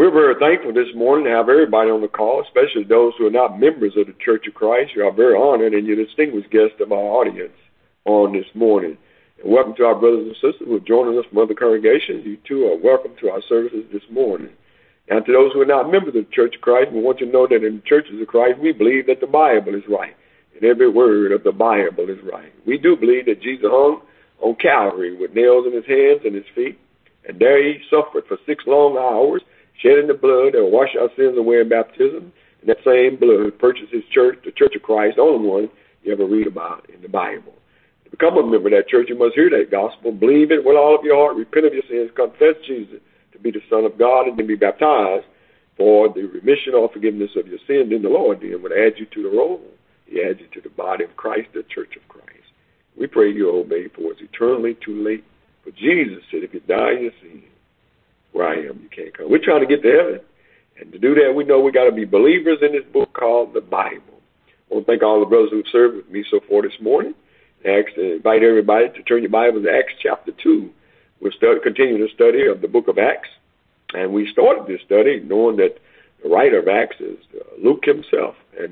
We're very thankful this morning to have everybody on the call, especially those who are not members of the Church of Christ. You are very honored and you're distinguished guest of our audience on this morning. And welcome to our brothers and sisters who are joining us from other congregations. You too are welcome to our services this morning. And to those who are not members of the Church of Christ, we want you to know that in the churches of Christ, we believe that the Bible is right. And every word of the Bible is right. We do believe that Jesus hung on Calvary with nails in his hands and his feet. And there he suffered for 6 long hours, shedding the blood that will wash our sins away in baptism. And that same blood purchased his church, the Church of Christ, the only one you ever read about in the Bible. To become a member of that church, you must hear that gospel, believe it with all of your heart, repent of your sins, confess Jesus to be the Son of God, and then be baptized for the remission or forgiveness of your sins. Then the Lord then would add you to the roll. He adds you to the body of Christ, the Church of Christ. We pray you obey, for it's eternally too late. For Jesus said, if you die in your sins, where I am, you can't come. We're trying to get to heaven. And to do that, we know we got to be believers in this book called the Bible. I want to thank all the brothers who've served with me so far this morning. I invite everybody to turn your Bible to Acts chapter 2. We're continuing the study of the book of Acts. And we started this study knowing that the writer of Acts is Luke himself, and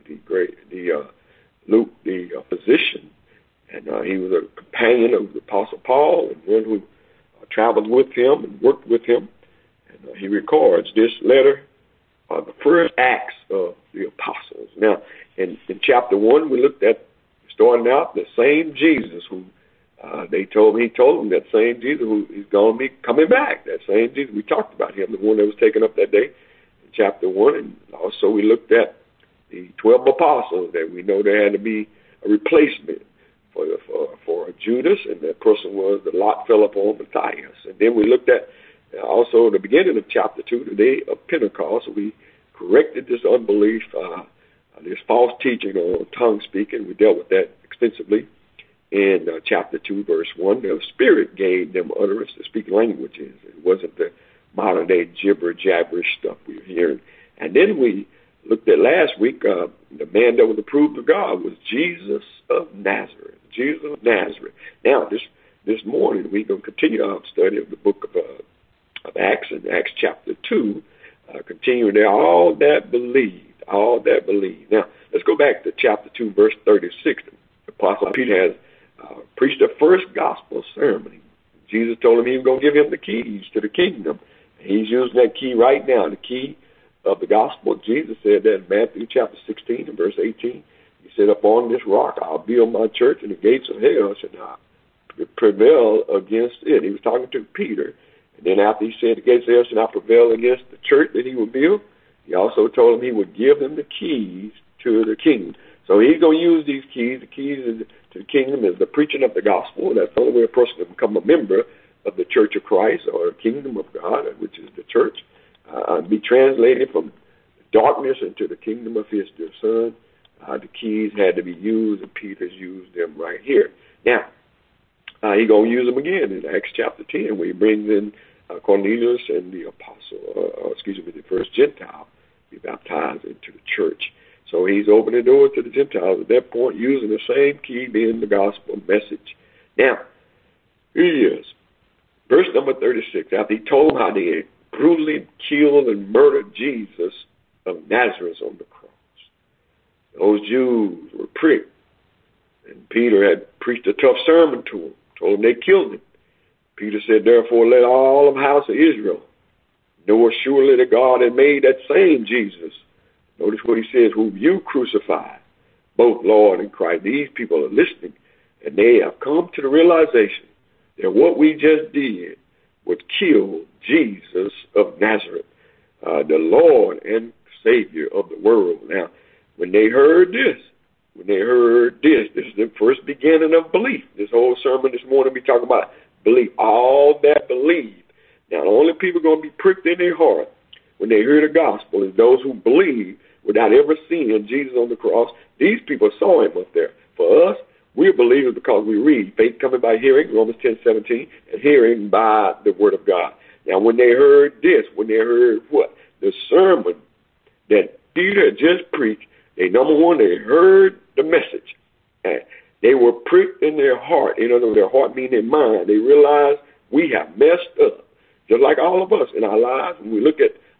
Luke, the physician. And he was a companion of the Apostle Paul and one who traveled with him and worked with him. And he records this letter, the first Acts of the Apostles. Now, in chapter 1, we looked at, starting out, the same Jesus who he told them that same Jesus who is going to be coming back. That same Jesus, we talked about him, the one that was taken up that day in chapter 1. And also we looked at the 12 apostles, that we know there had to be a replacement for Judas, and that person was the lot fell upon Matthias. And then we looked at also the beginning of chapter 2, the day of Pentecost. We corrected this unbelief, this false teaching on tongue speaking. We dealt with that extensively in chapter 2, verse 1. The Spirit gave them utterance to speak languages. It wasn't the modern day gibber jabberish stuff we were hearing. And then we looked at last week, the man that was approved of God was Jesus of Nazareth. Jesus of Nazareth. Now, this morning, we're going to continue our study of the book of Acts, in Acts chapter 2, continuing there, all that believed, all that believed. Now, let's go back to chapter 2, verse 36. The Apostle Peter has preached the first gospel sermon. Jesus told him he was going to give him the keys to the kingdom. He's using that key right now, the key of the gospel. Jesus said that in Matthew chapter 16 and verse 18. He said, upon this rock I'll build my church, and the gates of hell shall not prevail against it. He was talking to Peter. And then after he said the gates of hell shall not prevail against the church that he would build, he also told him he would give them the keys to the kingdom. So he's going to use these keys. The keys to the kingdom is the preaching of the gospel. That's the only way a person can become a member of the Church of Christ, or the kingdom of God, which is the church, be translated from darkness into the kingdom of his dear Son. The keys had to be used, and Peter's used them right here. Now, he's going to use them again in Acts chapter 10, where he brings in Cornelius and the the first Gentile, be baptized into the church. So he's opening the door to the Gentiles at that point, using the same key, being the gospel message. Now, here he is. Verse number 36, after he told them how they had brutally killed and murdered Jesus of Nazareth on the cross. Those Jews were pricked, and Peter had preached a tough sermon to them, told them they killed him. Peter said, therefore let all of the house of Israel know surely that God had made that same Jesus. Notice what he says, whom you crucified, both Lord and Christ. These people are listening, and they have come to the realization that what we just did was kill Jesus of Nazareth, the Lord and Savior of the world. Now, when they heard this, this is the first beginning of belief. This whole sermon this morning we talking about belief, all that believe. Now, the only people going to be pricked in their heart when they hear the gospel is those who believe without ever seeing Jesus on the cross. These people saw him up there. For us, we're believers because we read. Faith coming by hearing, Romans 10:17, and hearing by the word of God. Now, when they heard this, when they heard what? The sermon that Peter had just preached, number one, they heard the message. And they were pricked in their heart. In other words, their heart meaning their mind. They realized we have messed up. Just like all of us in our lives, when we look at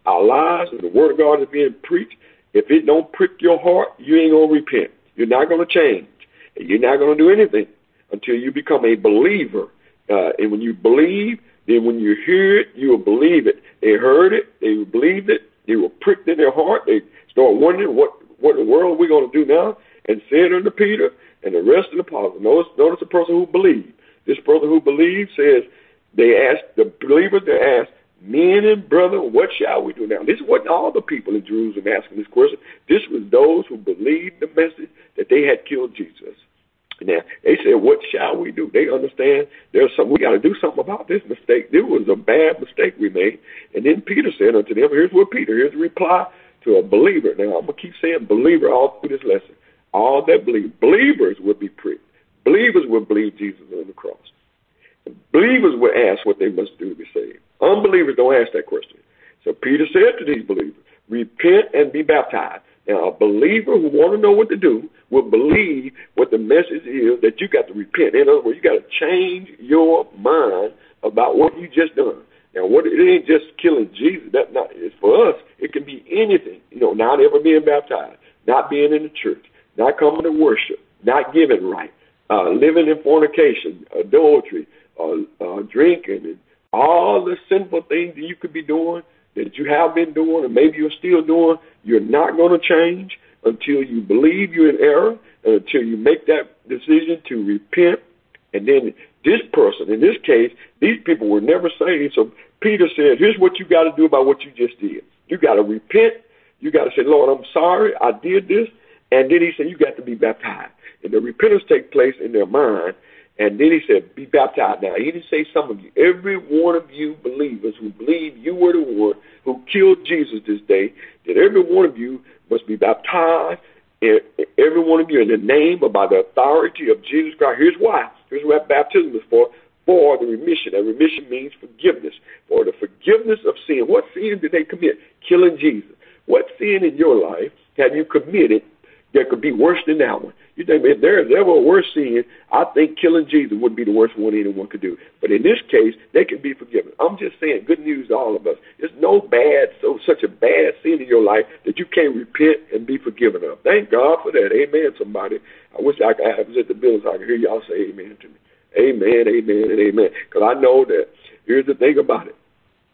our lives and the Word of God is being preached, if it don't prick your heart, you ain't going to repent. You're not going to change. And you're not going to do anything until you become a believer. And when you believe, then when you hear it, you will believe it. They heard it. They believed it. They were pricked in their heart. They start wondering what in the world are we going to do now? And said unto Peter and the rest of the apostles. Notice the person who believed. This person who believed says, they asked, the believers, they asked, men and brethren, what shall we do now? This wasn't all the people in Jerusalem asking this question. This was those who believed the message that they had killed Jesus. Now, they said, what shall we do? They understand there's something, we got to do something about this mistake. This was a bad mistake we made. And then Peter said unto them, here's the reply to a believer. Now, I'm going to keep saying believer all through this lesson. All that believe. Believers would be pricked. Believers would believe Jesus on the cross. Believers would ask what they must do to be saved. Unbelievers don't ask that question. So Peter said to these believers, repent and be baptized. Now, a believer who want to know what to do will believe what the message is, that you got to repent. In other words, you got to change your mind about what you just done. Now, it ain't just killing Jesus. It's for us, it can be anything. Not ever being baptized, not being in the church, not coming to worship, not giving right, living in fornication, adultery, drinking, and all the sinful things that you could be doing, that you have been doing, and maybe you're still doing. You're not going to change until you believe you're in error, and until you make that decision to repent. And then this person, in this case, these people were never saved. So Peter said, here's what you got to do about what you just did. You got to repent. You got to say, Lord, I'm sorry, I did this. And then he said, you got to be baptized. And the repentance take place in their mind. And then he said, be baptized. Now, he didn't say some of you. Every one of you believers who believe you were the one who killed Jesus this day, that every one of you must be baptized, every one of you in the name or by the authority of Jesus Christ. Here's why. Here's what baptism is for the remission. And remission means forgiveness, for the forgiveness of sin. What sin did they commit? Killing Jesus. What sin in your life have you committed that could be worse than that one? You think if there's ever a worse sin, I think killing Jesus would be the worst one anyone could do. But in this case, they can be forgiven. I'm just saying, good news to all of us. There's such a bad sin in your life that you can't repent and be forgiven of. Thank God for that. Amen, somebody. I wish I was at the building so I could hear y'all say amen to me. Amen, amen, and amen. Because I know that here's the thing about it.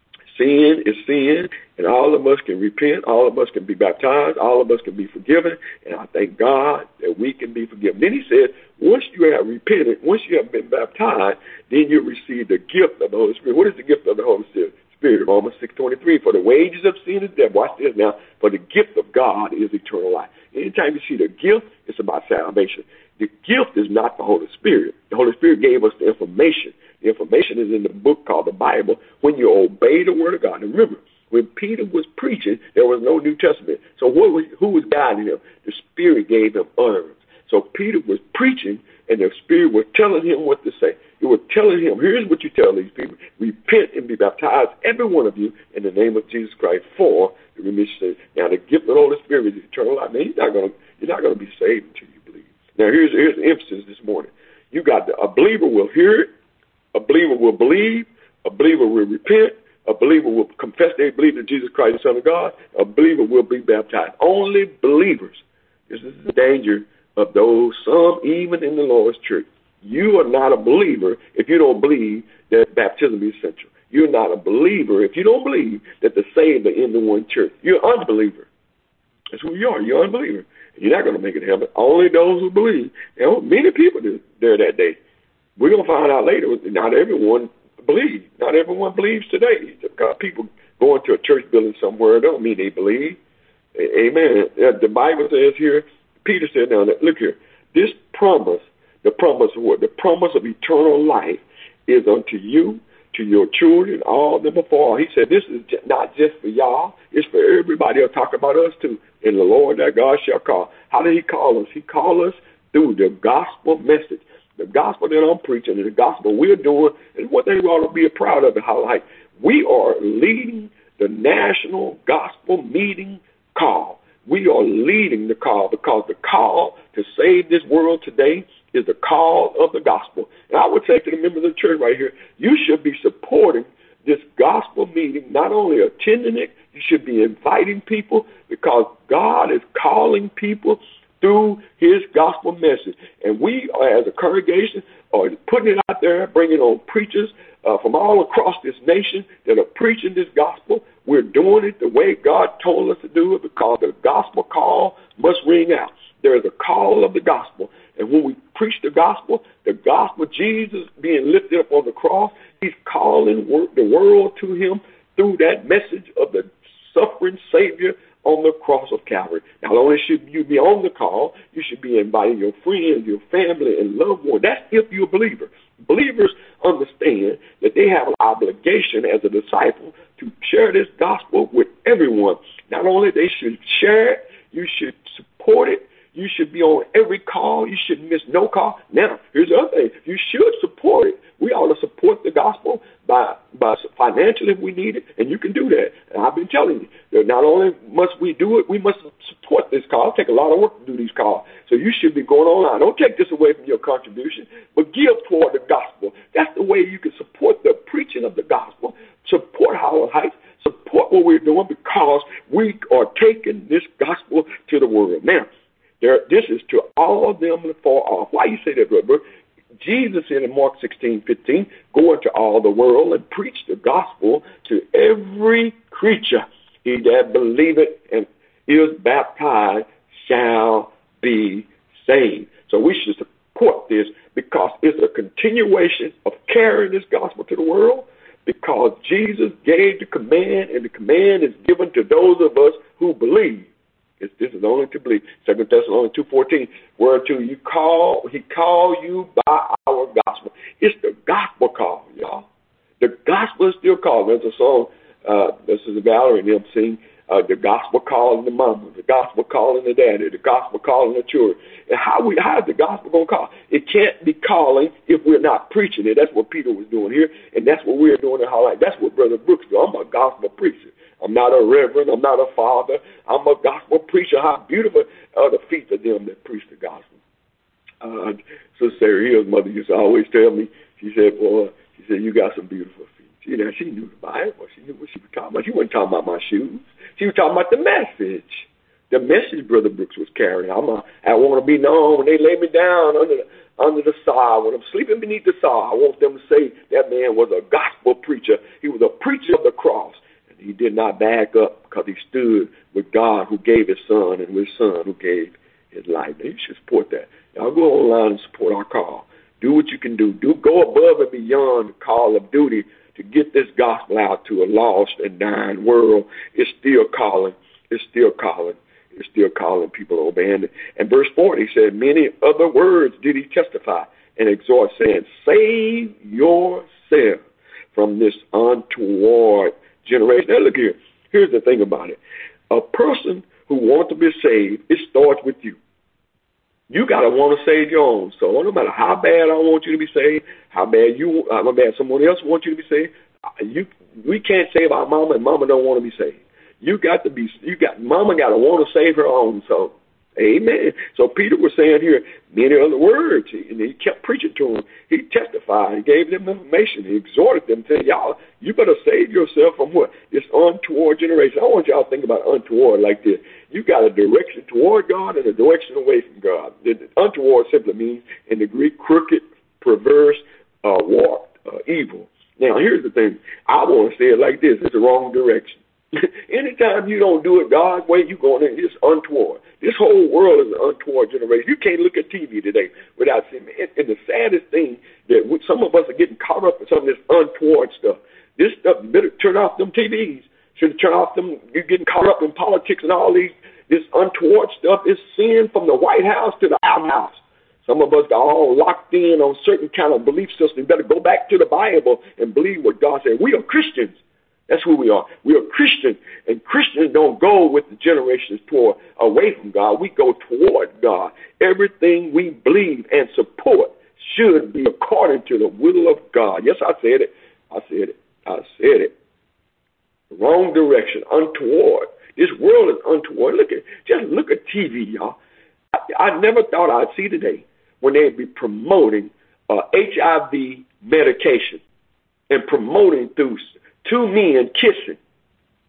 Sin is sin, and all of us can repent, all of us can be baptized, all of us can be forgiven, and I thank God that we can be forgiven. Then he said, once you have repented, once you have been baptized, then you receive the gift of the Holy Spirit. What is the gift of the Holy Spirit? Romans 6:23, for the wages of sin is death. Watch this now. For the gift of God is eternal life. Anytime you see the gift, it's about salvation. The gift is not the Holy Spirit. The Holy Spirit gave us the information. The information is in the book called the Bible. When you obey the Word of God. And remember, when Peter was preaching, there was no New Testament. So who was guiding him? The Spirit gave him utterance. So Peter was preaching, and the Spirit was telling him what to say. It was telling him, here's what you tell these people. Repent and be baptized, every one of you, in the name of Jesus Christ for the remission of sins. Now, the gift of the Holy Spirit is eternal life. Man, you're not going to be saved until you believe. Now, here's the emphasis this morning. You got a believer will hear it. A believer will believe. A believer will repent. A believer will confess they believe in Jesus Christ, the Son of God. A believer will be baptized. Only believers. This is the danger of those, some even in the Lord's church. You are not a believer if you don't believe that baptism is essential. You're not a believer if you don't believe that the saved are in the one church. You're an unbeliever. That's who you are. You're an unbeliever. You're not going to make it to heaven. Only those who believe. Many people there that day. We're going to find out later, not everyone believes. Not everyone believes today. Got people going to a church building somewhere don't mean they believe. Amen. The Bible says here, Peter said, now, look here, this promise, the promise of what? The promise of eternal life is unto you, to your children, all them before. He said, this is not just for y'all, it's for everybody. He'll talk about us too. And the Lord that God shall call. How did he call us? He called us through the gospel message. The gospel that I'm preaching and the gospel we're doing is what they ought to be proud of and highlight. We are leading the national gospel meeting call. We are leading the call because the call to save this world today is the call of the gospel. And I would say to the members of the church right here, you should be supporting this gospel meeting, not only attending it, You should be inviting people because God is calling people through his gospel message. And we, as a congregation, are putting it out there, bringing on preachers from all across this nation that are preaching this gospel. We're doing it the way God told us to do it because the gospel call must ring out. There is a call of the gospel. And when we preach the gospel, Jesus being lifted up on the cross, he's calling the world to him through that message of the suffering Savior on the cross of Calvary. Not only should you be on the call, you should be inviting your friends, your family, and loved ones. That's if you're a believer. Believers understand that they have an obligation as a disciple to share this gospel with everyone. Not only they should share it, you should support it. You should be on every call. You shouldn't miss no call. Now, here's the other thing. You should support it. We ought to support the gospel by financially if we need it, and you can do that. And I've been telling you that not only must we do it, we must support this call. It takes a lot of work to do these calls. So you should be going online. Don't take this away from your contribution, but give toward the gospel. That's the way you can support the preaching of the gospel, support Howard Heights, support what we're doing because we are taking this gospel to the world. Now, this is to all of them far off. Why you say that, brother? Jesus said in Mark 16:15, go into all the world and preach the gospel to every creature. He that believeth and is baptized shall be saved. So we should support this because it's a continuation of carrying this gospel to the world because Jesus gave the command, and the command is given to those of us who believe. This is only to believe. 2 Thessalonians 2:14, whereto he called you by our gospel. It's the gospel call, y'all. The gospel is still called. There's a song, this is Valerie and them sing, the gospel calling the mama, the gospel calling the daddy, the gospel calling the children. And how is the gospel going to call? It can't be calling if we're not preaching it. That's what Peter was doing here, and that's what we're doing in Highlight. That's what Brother Brooks do. I'm a gospel preacher. I'm not a reverend. I'm not a father. I'm a gospel preacher. How beautiful are the feet of them that preach the gospel. So Sarah Hill's mother used to always tell me, she said, you got some beautiful feet. She knew the Bible. She knew what she was talking about. She wasn't talking about my shoes. She was talking about the message. The message Brother Brooks was carrying. I want to be known when they lay me down under the sod. When I'm sleeping beneath the sod, I want them to say that man was a gospel preacher. He was a preacher of the cross. He did not back up because he stood with God who gave his son and with his son who gave his life. Now, you should support that. Y'all go online and support our call. Do what you can do. Go above and beyond the call of duty to get this gospel out to a lost and dying world. It's still calling. It's still calling. It's still calling people obeying it. And verse 40 said, many other words did he testify and exhort, saying, save yourself from this untoward generation. Now look here. Here's the thing about it. A person who wants to be saved, it starts with you. You got to want to save your own soul. No matter how bad I want you to be saved, how bad someone else wants you to be saved, we can't save our mama, and mama don't want to be saved. Mama got to want to save her own soul. Amen. So Peter was saying here many other words, and he kept preaching to them. He testified. He gave them information. He exhorted them, saying, y'all, you better save yourself from what? This untoward generation. I want y'all to think about untoward like this. You got a direction toward God and a direction away from God. The untoward simply means, in the Greek, crooked, perverse, warped, evil. Now, here's the thing. I want to say it like this. It's the wrong direction. Anytime you don't do it God's way, you're going in. It's untoward. This whole world is an untoward generation. You can't look at TV today without seeing it. And the saddest thing that some of us are getting caught up in some of this untoward stuff. This stuff, you better turn off them TVs. Should turn off them. You're getting caught up in politics and all this untoward stuff. It's sin from the White House to the outhouse. Some of us are all locked in on certain kind of belief system. You better go back to the Bible and believe what God said. We are Christians. That's who we are. We are Christians, and Christians don't go with the generations away from God. We go toward God. Everything we believe and support should be according to the will of God. Yes, I said it. I said it. Wrong direction, untoward. This world is untoward. Just look at TV, y'all. I never thought I'd see today when they'd be promoting HIV medication and promoting through two men kissing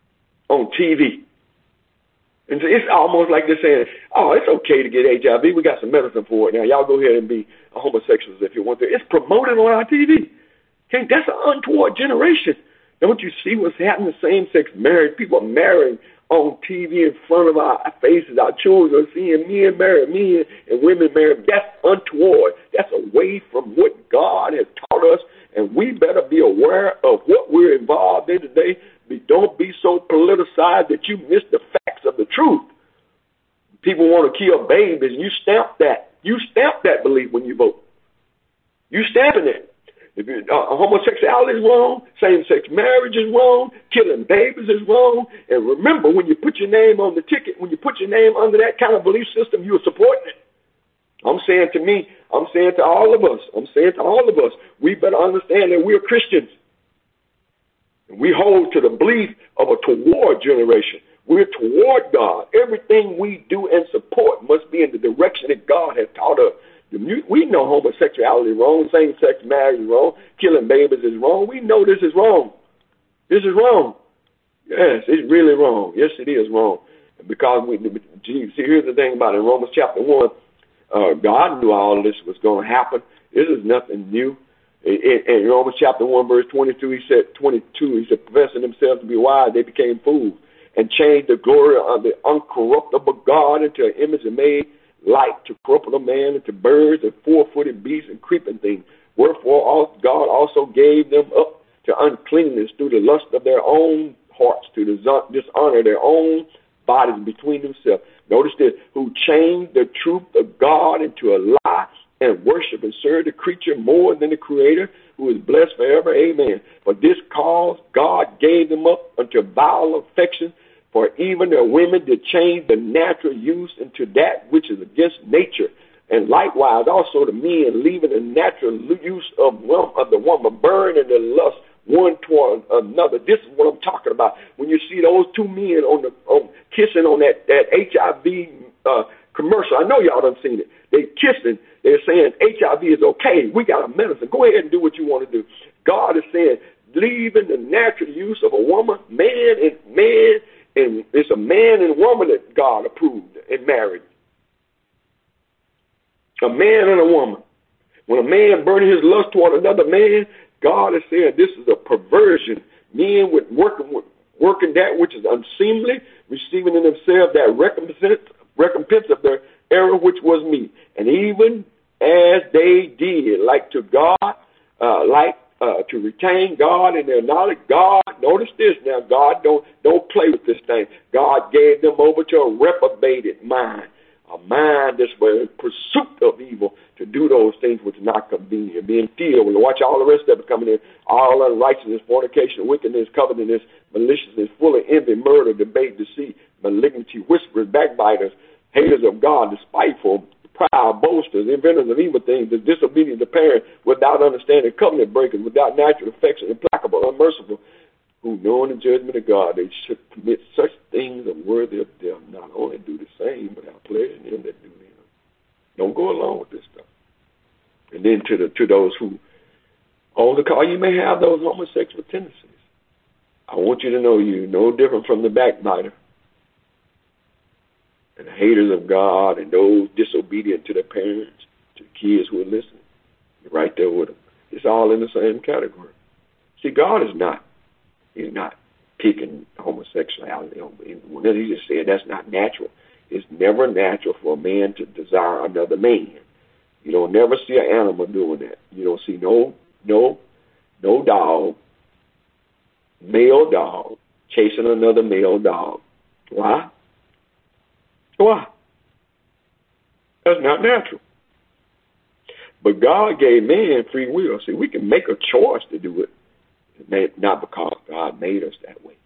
on TV. And it's almost like they're saying, oh, it's okay to get HIV. We got some medicine for it now. Y'all go ahead and be homosexuals if you want to. It's promoted on our TV. Okay, that's an untoward generation. Don't you see what's happening? Same-sex marriage. People are marrying on TV in front of our faces. Our children are seeing men marry men and women marry. That's untoward. That's away from what God has taught us, and we better be aware of what we're involved in today. Don't be so politicized that you miss the facts of the truth. People want to kill babies, and you stamp that. You stamp that belief when you vote. You stamping it. If homosexuality is wrong, same-sex marriage is wrong, killing babies is wrong. And remember, when you put your name on the ticket, when you put your name under that kind of belief system, you are supporting it. I'm saying to all of us, we better understand that we're Christians. And we hold to the belief of a toward generation. We're toward God. Everything we do and support must be in the direction that God has taught us. We know homosexuality is wrong, same-sex marriage is wrong, killing babies is wrong. We know this is wrong. This is wrong. Yes, it's really wrong. Yes, it is wrong. Because see, here's the thing about it. In Romans chapter 1, God knew all of this was going to happen. This is nothing new. In Romans chapter 1, verse 22, he said, professing themselves to be wise, they became fools and changed the glory of the uncorruptible God into an image and made like to corruptible man, and to birds and four-footed beasts and creeping things. Wherefore God also gave them up to uncleanness through the lust of their own hearts, to dishonor their own bodies between themselves. Notice this, who changed the truth of God into a lie and worship and serve the creature more than the Creator, who is blessed forever. Amen. For this cause God gave them up unto vile affection, for even the women did change the natural use into that which is against nature. And likewise also the men, leaving the natural use of the woman, burning the lust one toward another. This is what I'm talking about. When you see those two men kissing on that HIV commercial, I know y'all done seen it. They kissing. They're saying HIV is okay. We got a medicine. Go ahead and do what you want to do. God is saying, leaving the natural use of a woman, and it's a man and woman that God approved and married. A man and a woman. When a man burning his lust toward another man, God is saying this is a perversion. Men working that which is unseemly, receiving in themselves that recompense of their error which was me. And even as they did, like to God, to retain God in their knowledge, God, notice this now, God don't play with this thing. God gave them over to a reprobated mind, a mind that's in pursuit of evil, to do those things which are not convenient, being filled. We watch all the rest of it coming in, all unrighteousness, fornication, wickedness, covetousness, maliciousness, full of envy, murder, debate, deceit, malignity, whisperers, backbiters, haters of God, despiteful, proud, boasters, inventors of evil things, disobedient to parents, without understanding, covenant breakers, without natural affection, implacable, unmerciful, who, knowing the judgment of God, they should commit such things as worthy of death. Not only do the same, but have pleasure in them that do them. Don't go along with this stuff. And then to those who own the car, you may have those homosexual tendencies. I want you to know you're no different from the backbiter and the haters of God and those disobedient to their parents, to the kids who are listening. You're right there with them. It's all in the same category. See, God is not. He's not picking homosexuality. When he just said that's not natural. It's never natural for a man to desire another man. You don't never see an animal doing that. You don't see no dog, male dog, chasing another male dog. Why? Why? That's not natural. But God gave man free will. See, we can make a choice to do it, not because God made us that way.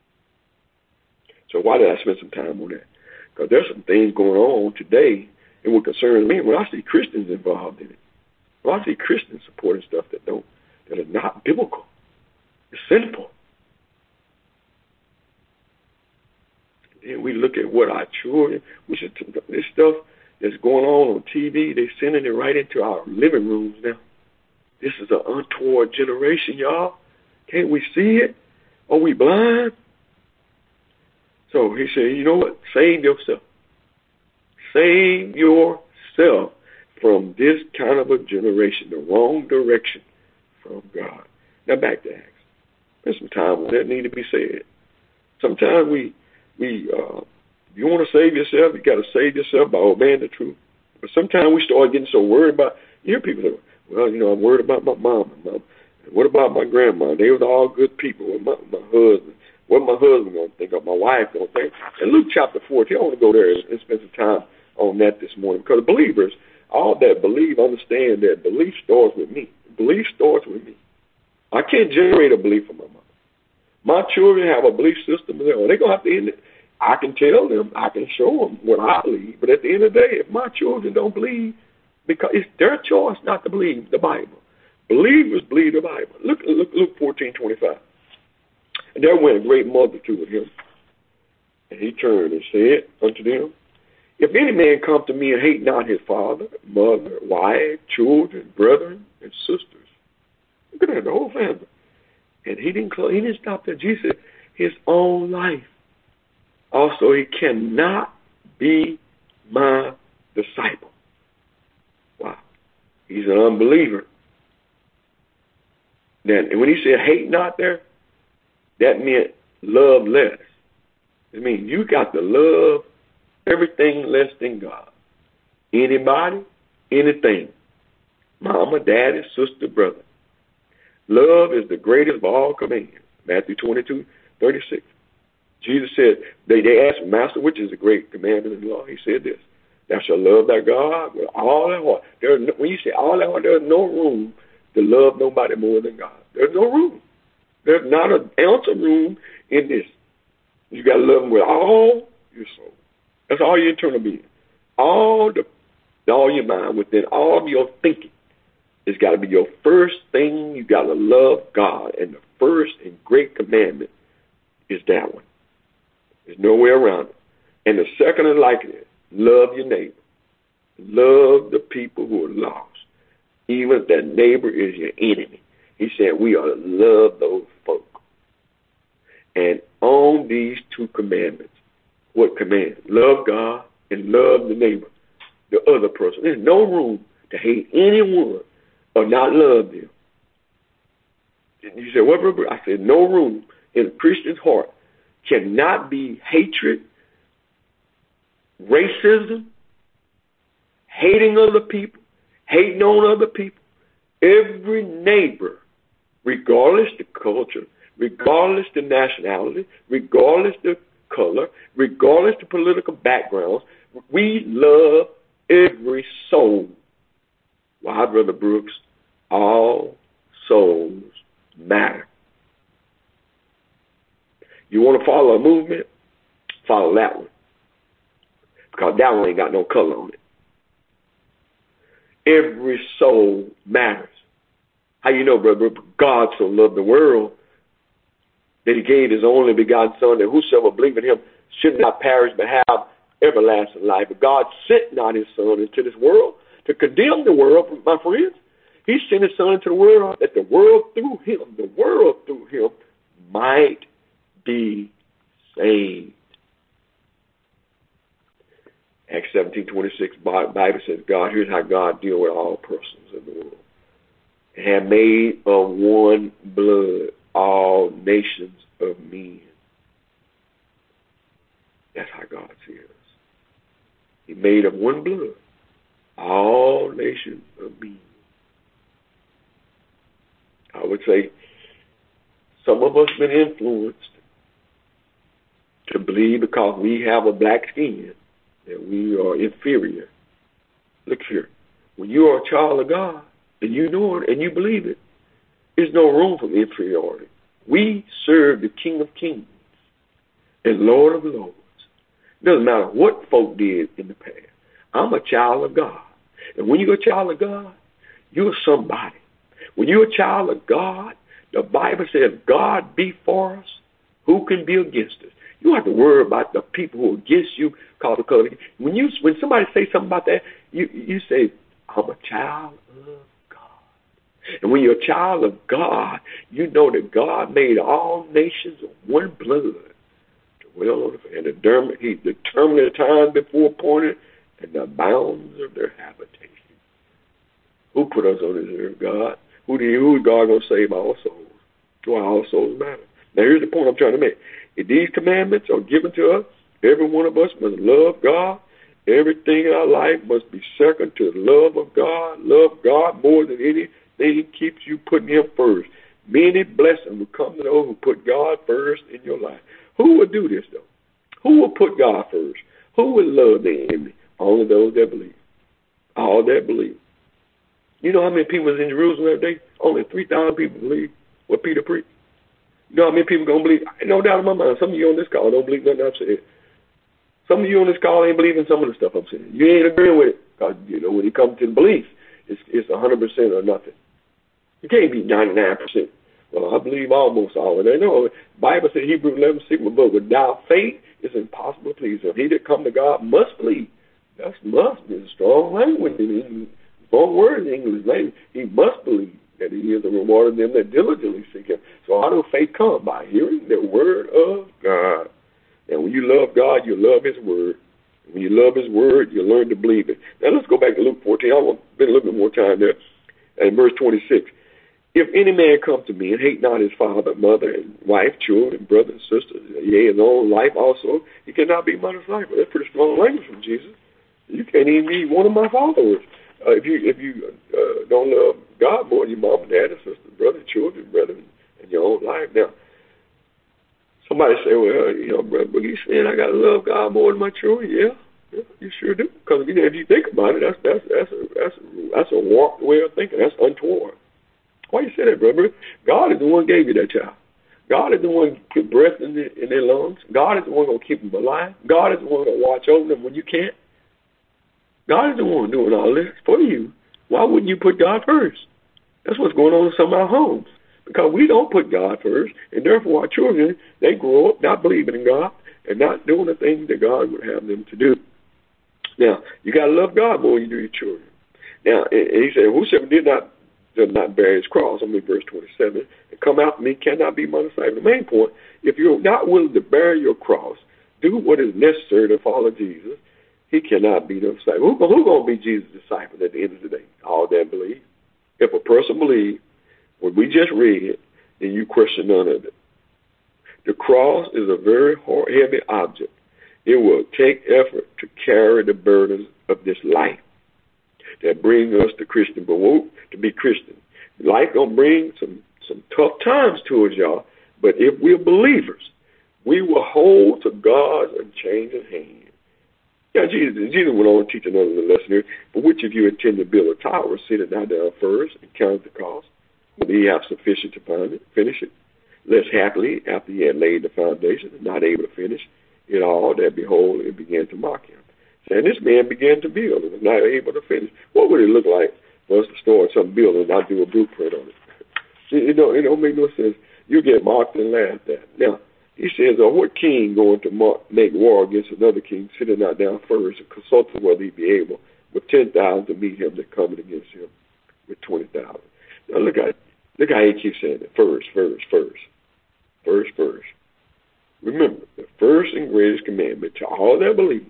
So why did I spend some time on that? Because there's some things going on today, and what concerns me, when I see Christians involved in it, when I see Christians supporting stuff that are not biblical, it's sinful. And we look at what our children, this stuff that's going on TV, they're sending it right into our living rooms now. This is an untoward generation, y'all. Can't we see it? Are we blind? So he said, you know what? Save yourself. Save yourself from this kind of a generation, the wrong direction from God. Now back to Acts. There's some time when that need to be said. Sometimes you want to save yourself, you got to save yourself by obeying the truth. But sometimes we start getting so worried about, you hear people say, well, I'm worried about my mom and mom. What about my grandma? They were all good people. What my husband? What my husband going to think of? My wife going to think? In Luke chapter 14, I want to go there and spend some time on that this morning. Because believers, all that believe, understand that belief starts with me. Belief starts with me. I can't generate a belief for my mom. My children have a belief system. They're going to have to end it. I can tell them, I can show them what I believe. But at the end of the day, if my children don't believe, because it's their choice not to believe the Bible. Believers believe the Bible. Look Luke 14:25. And there went a great multitude with him. And he turned and said unto them, if any man come to me and hate not his father, mother, wife, children, brethren, and sisters. Look at that, the whole family. And he didn't stop there. Jesus said, his own life. Also, he cannot be my disciple. Wow. He's an unbeliever. Then, and when he said hate not there, that meant love less. It means you got to love everything less than God. Anybody, anything. Mama, daddy, sister, brother. Love is the greatest of all commands. Matthew 22:36. Jesus said, they asked, Master, which is the great commandment in the law? He said this, thou shalt love thy God with all thy heart. When you say all thy heart, there's no room to love nobody more than God. There's no room. There's not an ounce of room in this. You got to love him with all your soul. That's all your internal being. All your mind, within all of your thinking. It's got to be your first thing. You got to love God. And the first and great commandment is that one. There's no way around it. And the second is like it. Love your neighbor. Love the people who are lost. Even if that neighbor is your enemy. He said we ought to love those folk. And on these two commandments, what command? Love God and love the neighbor, the other person. There's no room to hate anyone or not love them. You said, what, brother? I said, no room in a Christian's heart cannot be hatred, racism, hating other people, hating on other people. Every neighbor, regardless the culture, regardless the nationality, regardless the color, regardless the political backgrounds, we love every soul. Why, Brother Brooks? All souls matter. You want to follow a movement? Follow that one. Because that one ain't got no color on it. Every soul matters. How you know, brother? God so loved the world that he gave his only begotten Son, that whosoever believe in him should not perish but have everlasting life. But God sent not his Son into this world to condemn the world, my friends. He sent his Son into the world that the world through him might be saved. Acts 17:26, Bible says, God, here's how God deal with all persons in the world. And have made of one blood all nations of men. That's how God sees us. He made of one blood all nations of men. I would say some of us been influenced to believe because we have a black skin that we are inferior. Look here. When you are a child of God and you know it and you believe it, there's no room for inferiority. We serve the King of Kings and Lord of Lords. It doesn't matter what folk did in the past. I'm a child of God. And when you're a child of God, you're somebody. When you're a child of God, the Bible says, God be for us, who can be against us? You don't have to worry about the people who are against you. Because when somebody say something about that, you say, I'm a child of God. And when you're a child of God, you know that God made all nations of one blood to well on the face. And he determined the time before appointed and the bounds of their habitation. Who put us on this earth? God. Who is God going to save our souls? To our souls matter. Now here's the point I'm trying to make. If these commandments are given to us, every one of us must love God. Everything in our life must be second to the love of God. Love God more than anything. He keeps you putting Him first. Many blessings will come to those who put God first in your life. Who will do this, though? Who will put God first? Who will love their enemy? Only those that believe. All that believe. You know how many people was in Jerusalem that day? Only 3,000 people believe what Peter preached. You know how many people going to believe? No doubt in my mind, some of you on this call don't believe nothing I'm saying. Some of you on this call ain't believing some of the stuff I'm saying. You ain't agreeing with it. Because, you know, when it comes to the belief, it's 100% or nothing. You can't be 99%. Well, I believe almost all of that. No, the Bible said, Hebrews 11:6, but without faith, it's impossible to please Him. He that come to God must believe. That's must. It's a strong language in English. Strong word in English language. He must believe that He is the reward of them that diligently seek Him. So how does faith come? By hearing the word of God. And when you love God, you love His word. When you love His word, you learn to believe it. Now let's go back to Luke 14. I want to spend a little bit more time there. And verse 26. If any man come to me and hate not his father, mother, and wife, children, brothers, and sisters, yea, his own life also, he cannot be my disciple. That's pretty strong language from Jesus. You can't even be one of my followers if you don't love God more than your mom and dad and sisters, brothers, children, brethren, and your own life. Now, somebody say, well, you know, brother, but you saying I got to love God more than my children? Yeah, you sure do. Because you know, if you think about it, that's a warped way of thinking. That's untoward. Why you say that, brother? God is the one who gave you that child. God is the one who put breath in their lungs. God is the one going to keep them alive. God is the one going to watch over them when you can't. God is the one doing all this for you. Why wouldn't you put God first? That's what's going on in some of our homes. Because we don't put God first, and therefore our children, they grow up not believing in God and not doing the things that God would have them to do. Now, you got to love God more than you do your children. Now, and he said, whosoever does not bear his cross, I'm in verse 27, and come after me cannot be my disciple. The main point, if you're not willing to bear your cross, do what is necessary to follow Jesus, he cannot be the disciple. Who's going to be Jesus' disciple at the end of the day? All that believe. If a person believes what we just read, then you question none of it. The cross is a very heavy object. It will take effort to carry the burdens of this life that bring us to Christian, but to be Christian. Life gonna bring some tough times to us, y'all. But if we're believers, we will hold to God's unchanging hand. Yeah, Jesus went on to teach another lesson here. But which of you intend to build a tower, sit it not down first and count the cost? Will he have sufficient to finish it? Less happily, after he had laid the foundation and not able to finish it all, that behold, it began to mock him. And this man began to build and was not able to finish. What would it look like for us to start some building and not do a blueprint on it? It don't make no sense. You get mocked and laughed at. Now, he says, what king going to make war against another king, sitting not down first and consulting whether he be able with 10,000 to meet him that coming against him with 20,000? Now look how he keeps saying it. First. Remember, the first and greatest commandment to all that believe.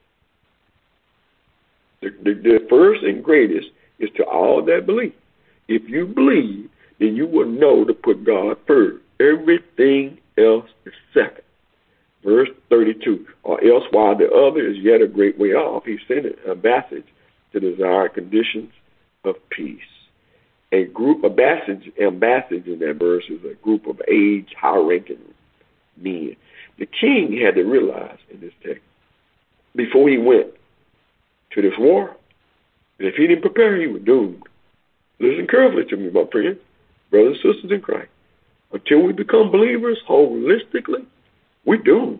The first and greatest is to all that believe. If you believe, then you will know to put God first. Everything else is second. Verse 32, or else while the other is yet a great way off, he sent an ambassador to desire conditions of peace. A group of ambassadors in that verse is a group of aged, high-ranking men. The king had to realize in this text, before he went to this war, that if he didn't prepare, he was doomed. Listen carefully to me, my friend, brothers and sisters in Christ. Until we become believers holistically, we're doomed.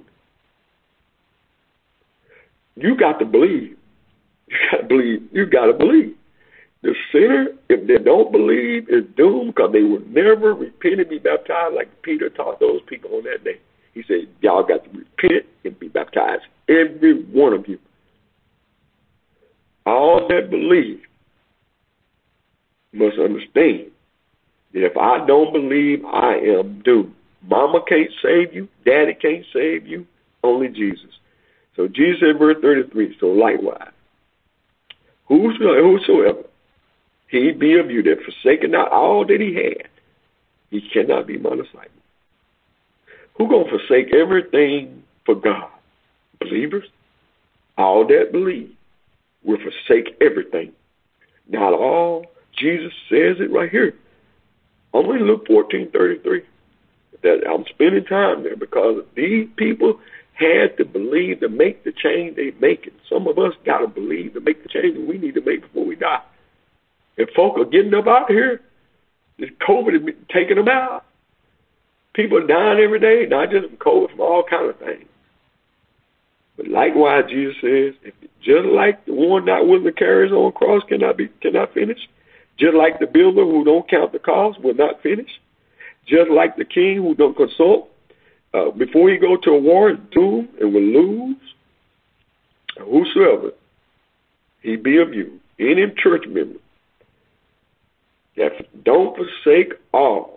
You got to believe. You got to believe. The sinner, if they don't believe, is doomed because they will never repent and be baptized like Peter taught those people on that day. He said, y'all got to repent and be baptized, every one of you. All that believe must understand that if I don't believe, I am doomed. Mama can't save you. Daddy can't save you. only Jesus. So Jesus said, verse 33, so likewise, whosoever he be of you that forsaken not all that he had, he cannot be my disciple. Who gonna forsake everything for God? Believers? All that believe will forsake everything. Not all. Jesus says it right here. Only Luke 14:33. That I'm spending time there because these people had to believe to make the change they make. And some of us got to believe to make the change that we need to make before we die. If folk are getting up out here, this COVID is taking them out. People are dying every day, not just from COVID, from all kind of things. But likewise, Jesus says, if just like the one not willing to carry his own cross cannot finish, just like the builder who don't count the cost will not finish, just like the king who don't consult, before you go to a war, is doomed and will lose. Whosoever he be of you, any church member, that don't forsake all,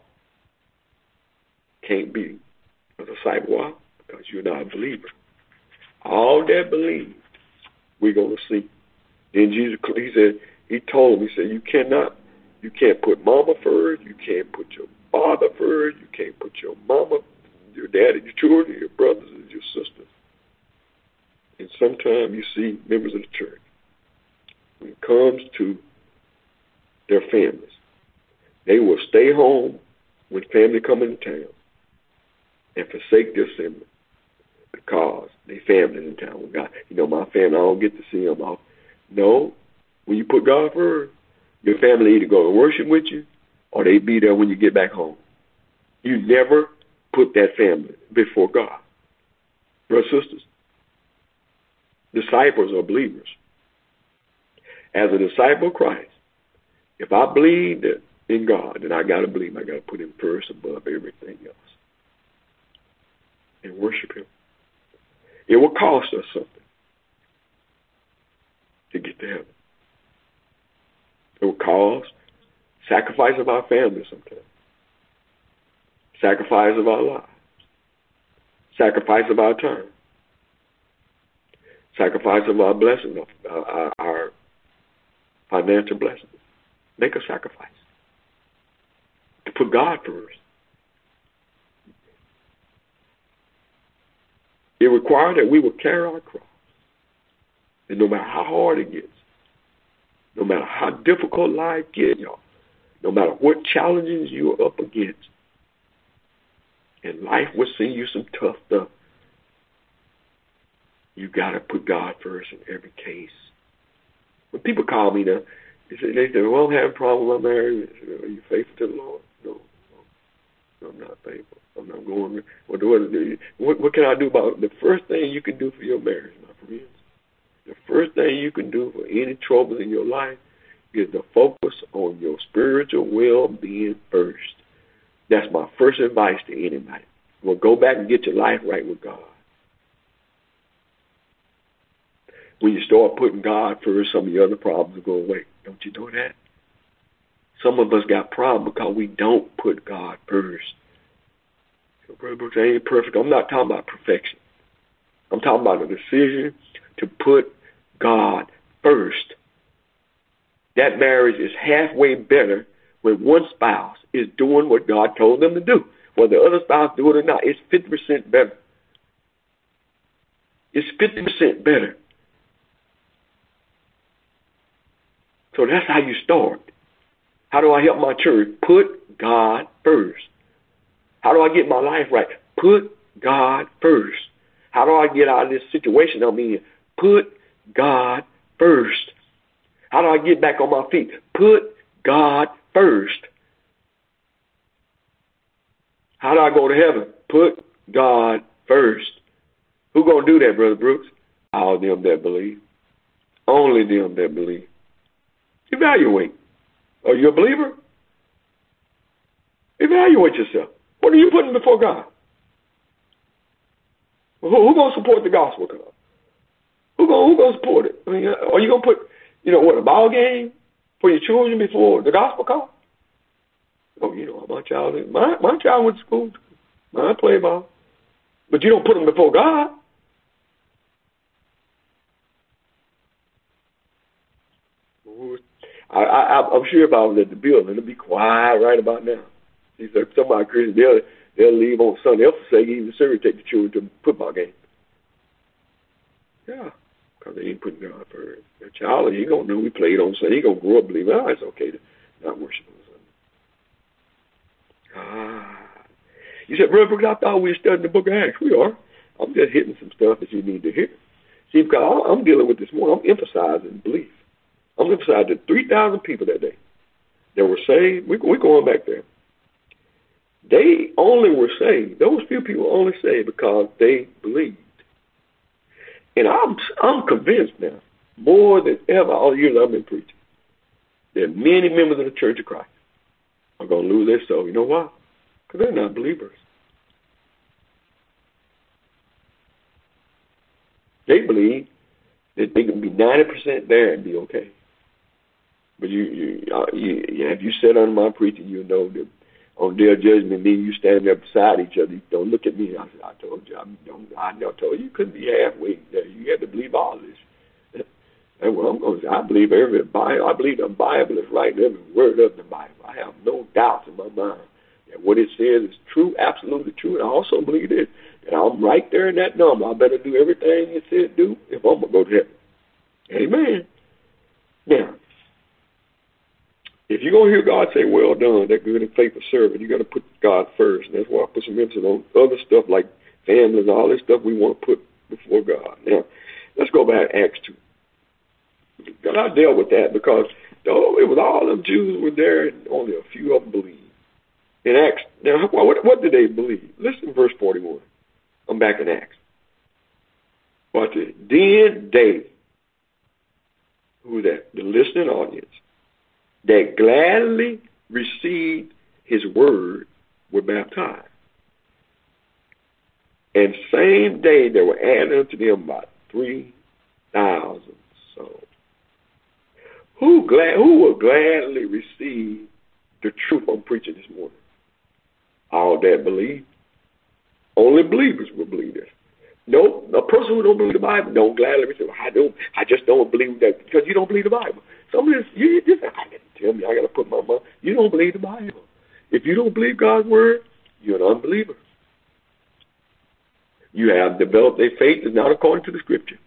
can't be a disciple. Why? Because you're not a believer. All that believe, we're going to see. Then Jesus, he told him, he said, you can't put mama first, you can't put your father first, you can't put your mama, your dad and your children, your brothers and your sisters. And sometimes you see members of the church, when it comes to their families, they will stay home when family come into town and forsake their assembly because they family in town with God. My family, I don't get to see them off. No, when you put God first, your family either go to worship with you or they be there when you get back home. You never put that family before God. Brothers and sisters, disciples are believers. As a disciple of Christ, if I believe that in God, then I got to believe I got to put him first above everything else and worship him. It will cost us something to get to heaven. It will cost sacrifice of our family sometimes, sacrifice of our lives, sacrifice of our time, sacrifice of our blessing, our financial blessings. Make a sacrifice to put God first. It requires that we will carry our cross. And no matter how hard it gets, no matter how difficult life gets, y'all, no matter what challenges you're up against, and life will send you some tough stuff, you got to put God first in every case. When people call me now, they say, well, I'm having a problem with my marriage. Are you faithful to the Lord? No, I'm not faithful. I'm not going. What can I do about it? The first thing you can do for your marriage, my friends, the first thing you can do for any troubles in your life is to focus on your spiritual well-being first. That's my first advice to anybody. Well, go back and get your life right with God. When you start putting God first, some of your other problems will go away. Don't you know that? Some of us got problems because we don't put God first. So, Brother Brooks, I ain't perfect. I'm not talking about perfection. I'm talking about a decision to put God first. That marriage is halfway better when one spouse is doing what God told them to do. Whether the other spouse do it or not, it's 50% better. It's 50% better. So that's how you start. How do I help my church? Put God first. How do I get my life right? Put God first. How do I get out of this situation I'm in? Put God first. How do I get back on my feet? Put God first. How do I go to heaven? Put God first. Who's going to do that, Brother Brooks? All them that believe. Only them that believe. Evaluate. Are you a believer? Evaluate yourself. What are you putting before God? Who going to support the gospel cause? Who going to support it? I mean, are you going to put, a ball game for your children before the gospel cause? Oh, my child went to school. Mine played ball. But you don't put them before God. I'm sure if I was at the building, it'd be quiet right about now. He said, somebody Christian, they'll leave on Sunday. They'll forsake even the service, take the children to the football game. Yeah, because they ain't putting God first. Their child, he gonna know we played on Sunday. He gonna grow up believing, it's okay to not worship on Sunday. You said, Brother Brooks, I thought we were studying the book of Acts. We are. I'm just hitting some stuff that you need to hear. See, because I'm dealing with this morning, I'm emphasizing belief. I'm emphasizing 3,000 people that day that were saved. We're going back there. They only were saved. Those few people only saved because they believed. And I'm convinced now, more than ever, all the years I've been preaching, that many members of the Church of Christ are going to lose their soul. You know why? Because they're not believers. They believe that they can be 90% there and be okay. But if you sit under my preaching, you know that on their judgment, me and you stand there beside each other. You don't look at me. I said, I told you. I never told you couldn't be halfway there. You had to believe all this. And what I'm going to say, I believe every Bible. I believe the Bible is right, every word of the Bible. I have no doubts in my mind that what it says is true, absolutely true. And I also believe this, that I'm right there in that number. I better do everything it said do if I'm going to go to heaven. Amen. Now, if you're going to hear God say, well done, that good and faithful servant, you got to put God first. And that's why I put some emphasis on other stuff like families and all this stuff we want to put before God. Now, let's go back to Acts 2. God, I dealt with that because it was all them Jews were there and only a few of them believed. In Acts, now, what did they believe? Listen to verse 41. I'm back in Acts. Watch it. Then they, who that? The listening audience, that gladly received his word were baptized. And same day there were added unto them about 3,000 souls. Who will gladly receive the truth I'm preaching this morning? All that believe. Only believers will believe this. No, a person who don't believe the Bible don't gladly receive. I just don't believe that because you don't believe the Bible. Some of this, you just I got to tell me. I got to put my mouth. You don't believe the Bible. If you don't believe God's word, you're an unbeliever. You have developed a faith that's not according to the Scripture.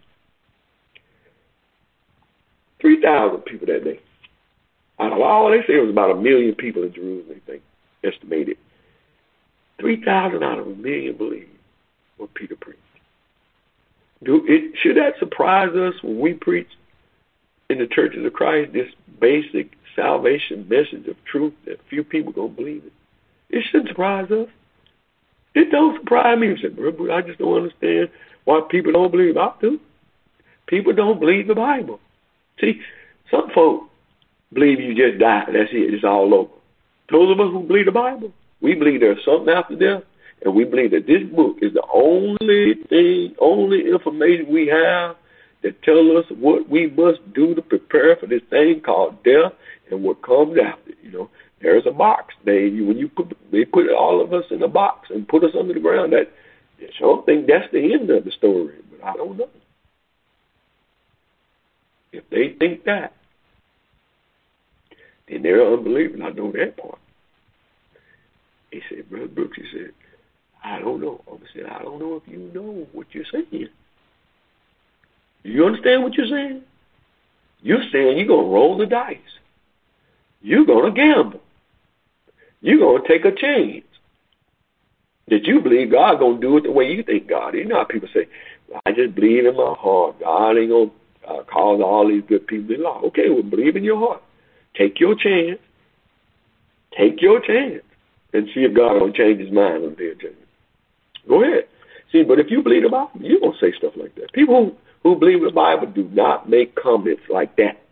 3,000 people that day. Out of all, they say it was about 1 million people in Jerusalem, they think, estimated. 3,000 out of 1 million believed what Peter preached. Should that surprise us when we preach in the churches of Christ this basic salvation message of truth that few people going to believe it? It shouldn't surprise us. It don't surprise me. You say, bro, I just don't understand why people don't believe. I do. People don't believe the Bible. See, some folk believe you just die. That's it. It's all over. Those of us who believe the Bible, we believe there's something after death, and we believe that this book is the only information we have that tells us what we must do to prepare for this thing called death and what comes after. You know, there's a box. They put all of us in a box and put us under the ground. That some think that's the end of the story, but I don't know. If they think that, then they're unbelieving. I know that part. He said, Brother Brooks, he said, I don't know. I said, I don't know if you know what you're saying. You understand what you're saying? You're saying you're going to roll the dice. You're going to gamble. You're going to take a chance that you believe God's going to do it the way you think God is. You know how people say, well, I just believe in my heart. God ain't going to cause all these good people in law. Okay, well, believe in your heart. Take your chance. Take your chance. And see if God will change his mind on their judgment. Go ahead. See, but if you believe the Bible, you're going to say stuff like that. People who believe the Bible do not make comments like that.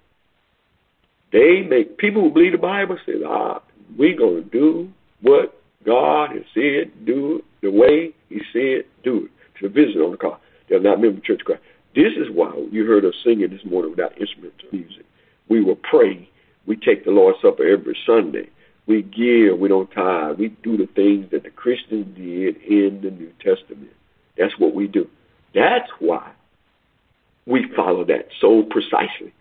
People who believe the Bible say, we're going to do what God has said, do it the way he said, do it. To the visitor on the car. They're not members of the Church of Christ. This is why you heard us singing this morning without instruments or music. We will pray. We take the Lord's Supper every Sunday. We give, we don't tithe. We do the things that the Christians did in the New Testament. That's what we do. That's why we follow that so precisely.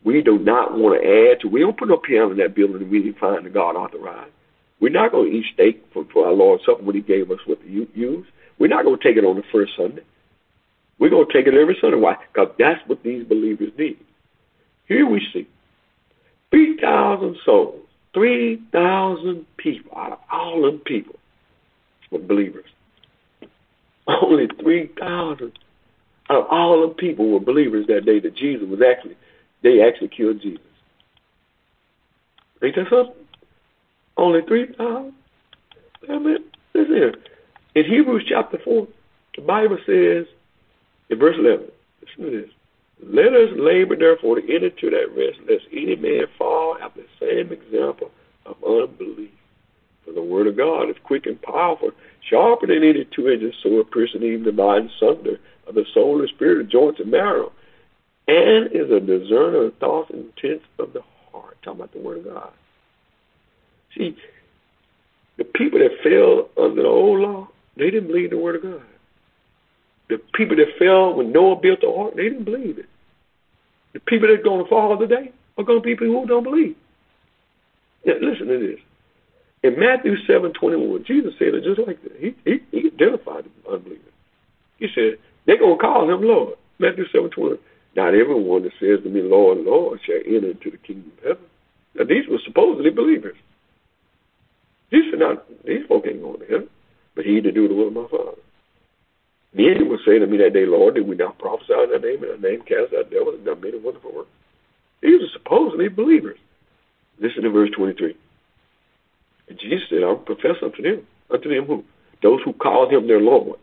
We do not want to add to. We don't put no piano in that building and we didn't find the God authorized. We're not going to eat steak for our Lord's Supper when he gave us what to use. We're not going to take it on the first Sunday. We're going to take it every Sunday. Why? Because that's what these believers need. Here we see 3,000 souls, 3,000 people out of all them people were believers. Only 3,000 out of all them people were believers that day that Jesus was they actually killed Jesus. Ain't that something? Only 3,000? I mean, listen here. In Hebrews chapter 4, the Bible says, in verse 11, listen to this. Let us labor, therefore, to enter into that rest, lest any man fall after the same example of unbelief. For the word of God is quick and powerful, sharper than any two-edged sword, piercing even dividing asunder of the soul and spirit, of joints and marrow, and is a discerner of thoughts and intents of the heart. Talking about the word of God. See, the people that fell under the old law, they didn't believe the word of God. The people that fell when Noah built the ark, they didn't believe it. The people that are going to fall today are going to be people who don't believe. Now, listen to this. In Matthew 7:21, Jesus said it just like that. He identified the unbeliever. He said, they're going to call him Lord. Matthew 7:21. Not everyone that says to me, Lord, Lord, shall enter into the kingdom of heaven. Now, these were supposedly believers. These folk ain't going to heaven, but he to do the will of my Father. Then he will say to me that day, Lord, did we not prophesy in thy name, and thy name cast out devils, and done many wonderful works? These are supposedly believers. Listen to verse 23. And Jesus said, I will profess unto them who? Those who call him their Lord.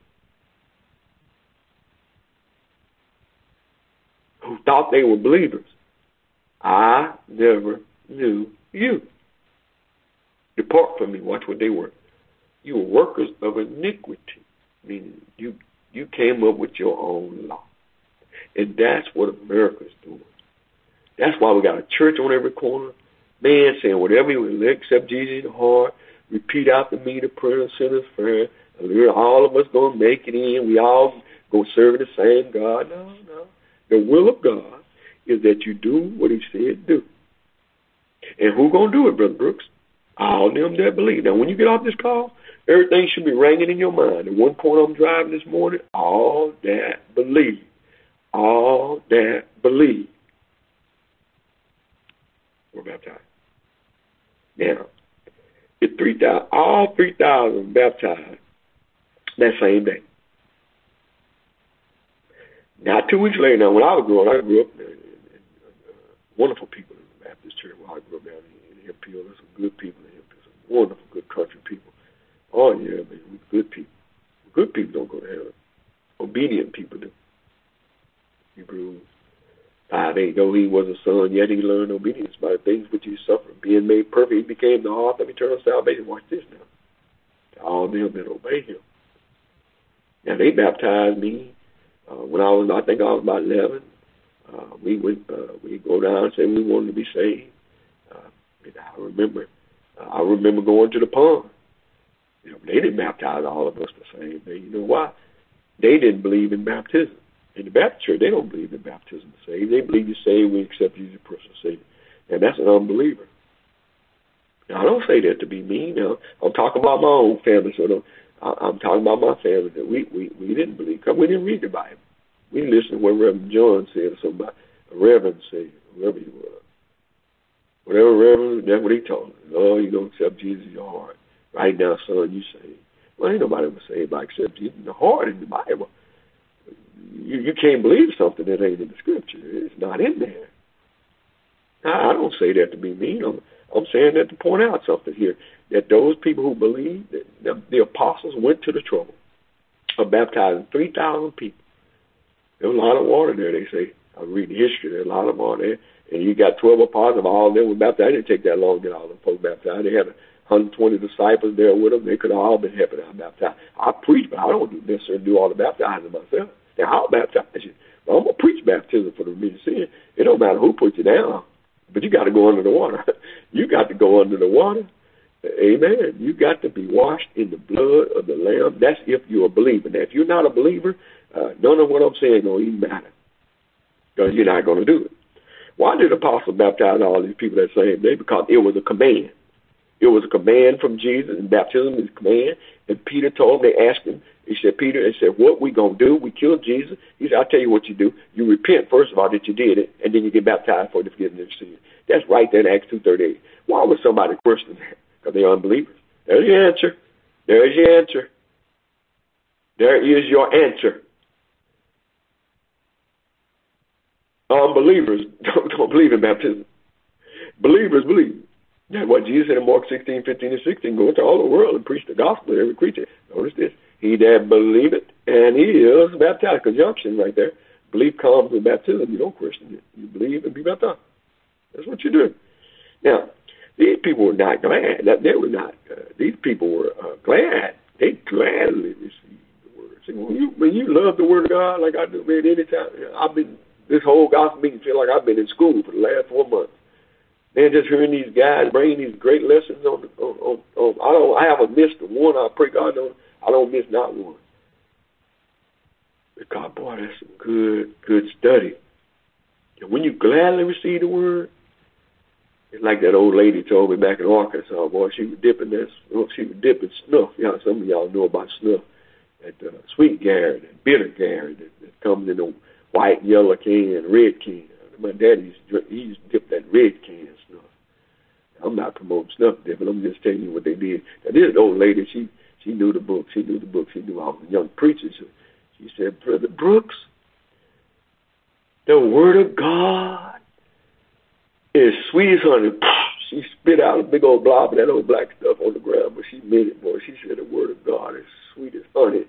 Who thought they were believers. I never knew you. Depart from me. Watch what they were. You were workers of iniquity. Meaning you came up with your own law. And that's what America's doing. That's why we got a church on every corner. Man saying whatever you will, accept Jesus in the heart, repeat after me the prayer of sinners prayer, and all of us going to make it in. We all go serve the same God. No. The will of God is that you do what he said do. And who going to do it, Brother Brooks? All them that believe. Now, when you get off this call, everything should be ringing in your mind. At one point I'm driving this morning, all that believe. All that believe were baptized. Now, all 3,000 baptized that same day. Not 2 weeks later. Now, when I grew up in wonderful people in the Baptist church. Where I grew up down in Hill Hill. There's some good people in Hill Hill. Some wonderful, good country people. Oh, yeah, man, we're good people. Good people don't go to heaven. Obedient people do. Hebrews 5:8, though he was a son, yet he learned obedience by the things which he suffered. Being made perfect, he became the author of eternal salvation. Watch this now. To all them that obey him. Now, they baptized me when I think I was about 11. We go down and say we wanted to be saved. I remember going to the pond. You know, they didn't baptize all of us the same day. You know why? They didn't believe in baptism. In the Baptist church, they don't believe in baptism to save. They believe you save when you accept Jesus as personal Savior. And that's an unbeliever. Now, I don't say that to be mean. Now, I'm talking about my own family, so I'm talking about my family that we didn't believe, because we didn't read the Bible. We listened to what Reverend John said or somebody, a reverend said, whoever he was. Whatever reverend, that's what he told us. Oh, you're going to accept Jesus in your heart. Right now, son, you saved. Well, ain't nobody ever saved by accepting Jesus in the heart in the Bible. You can't believe something that ain't in the Scripture. It's not in there. I don't say that to be mean. I'm saying that to point out something here, that those people who believe, that the apostles went to the trouble of baptizing 3,000 people. There was a lot of water there, they say. I read the history. There's a lot of water there. And you got 12 apostles, all of them were baptized. It didn't take that long to get all them folks baptized. They had 120 disciples there with them. They could have all been happy to have baptized. I preach, but I don't necessarily do all the baptizing myself. Now, I'll baptize you. But I'm going to preach baptism for the remission of sin. It don't matter who puts you down, but you got to go under the water. You got to go under the water. Amen. You got to be washed in the blood of the Lamb. That's if you're a believer. Now, if you're not a believer, none of what I'm saying is going to even matter, because you're not going to do it. Why did the apostle baptize all these people that same day? Because it was a command. It was a command from Jesus, and baptism is a command. And Peter told them, they asked him, he said, Peter, they said, what we going to do? We killed Jesus. He said, I'll tell you what you do. You repent, first of all, that you did it, and then you get baptized for the forgiveness of sins. That's right there in Acts 2:38. Why would somebody question that? Because they're unbelievers. There's your answer. There's your answer. There is your answer. Unbelievers don't believe in baptism. Believers believe. That's what Jesus said in Mark 16:15 and 16. Go into all the world and preach the gospel to every creature. Notice this. He that believeth and he is baptized. Conjunction right there. Belief comes with baptism. You don't question it. You believe and be baptized. That's what you do. Now, these people were not glad. They were not. These people were glad. They gladly received the word. See, when you love the word of God like I do, man, anytime, this whole gospel meeting feel like I've been in school for the last 4 months. Man, just hearing these guys bringing these great lessons on I haven't missed one. I pray God I don't miss not one. Because, boy, that's some good study. And when you gladly receive the word, it's like that old lady told me back in Arkansas, boy, she was dipping snuff. Some of y'all know about snuff. That sweet Gary, that bitter Gary that comes in a white, yellow can, red can. My daddy used to dip that red can snuff. I'm not promoting snuff dipping. I'm just telling you what they did. Now, this old lady, she knew the book. She knew the book. She knew all the young preachers. She said, Brother Brooks, the word of God is sweet as honey. She spit out a big old blob of that old black stuff on the ground, but she meant it, boy. She said the word of God is sweet as honey.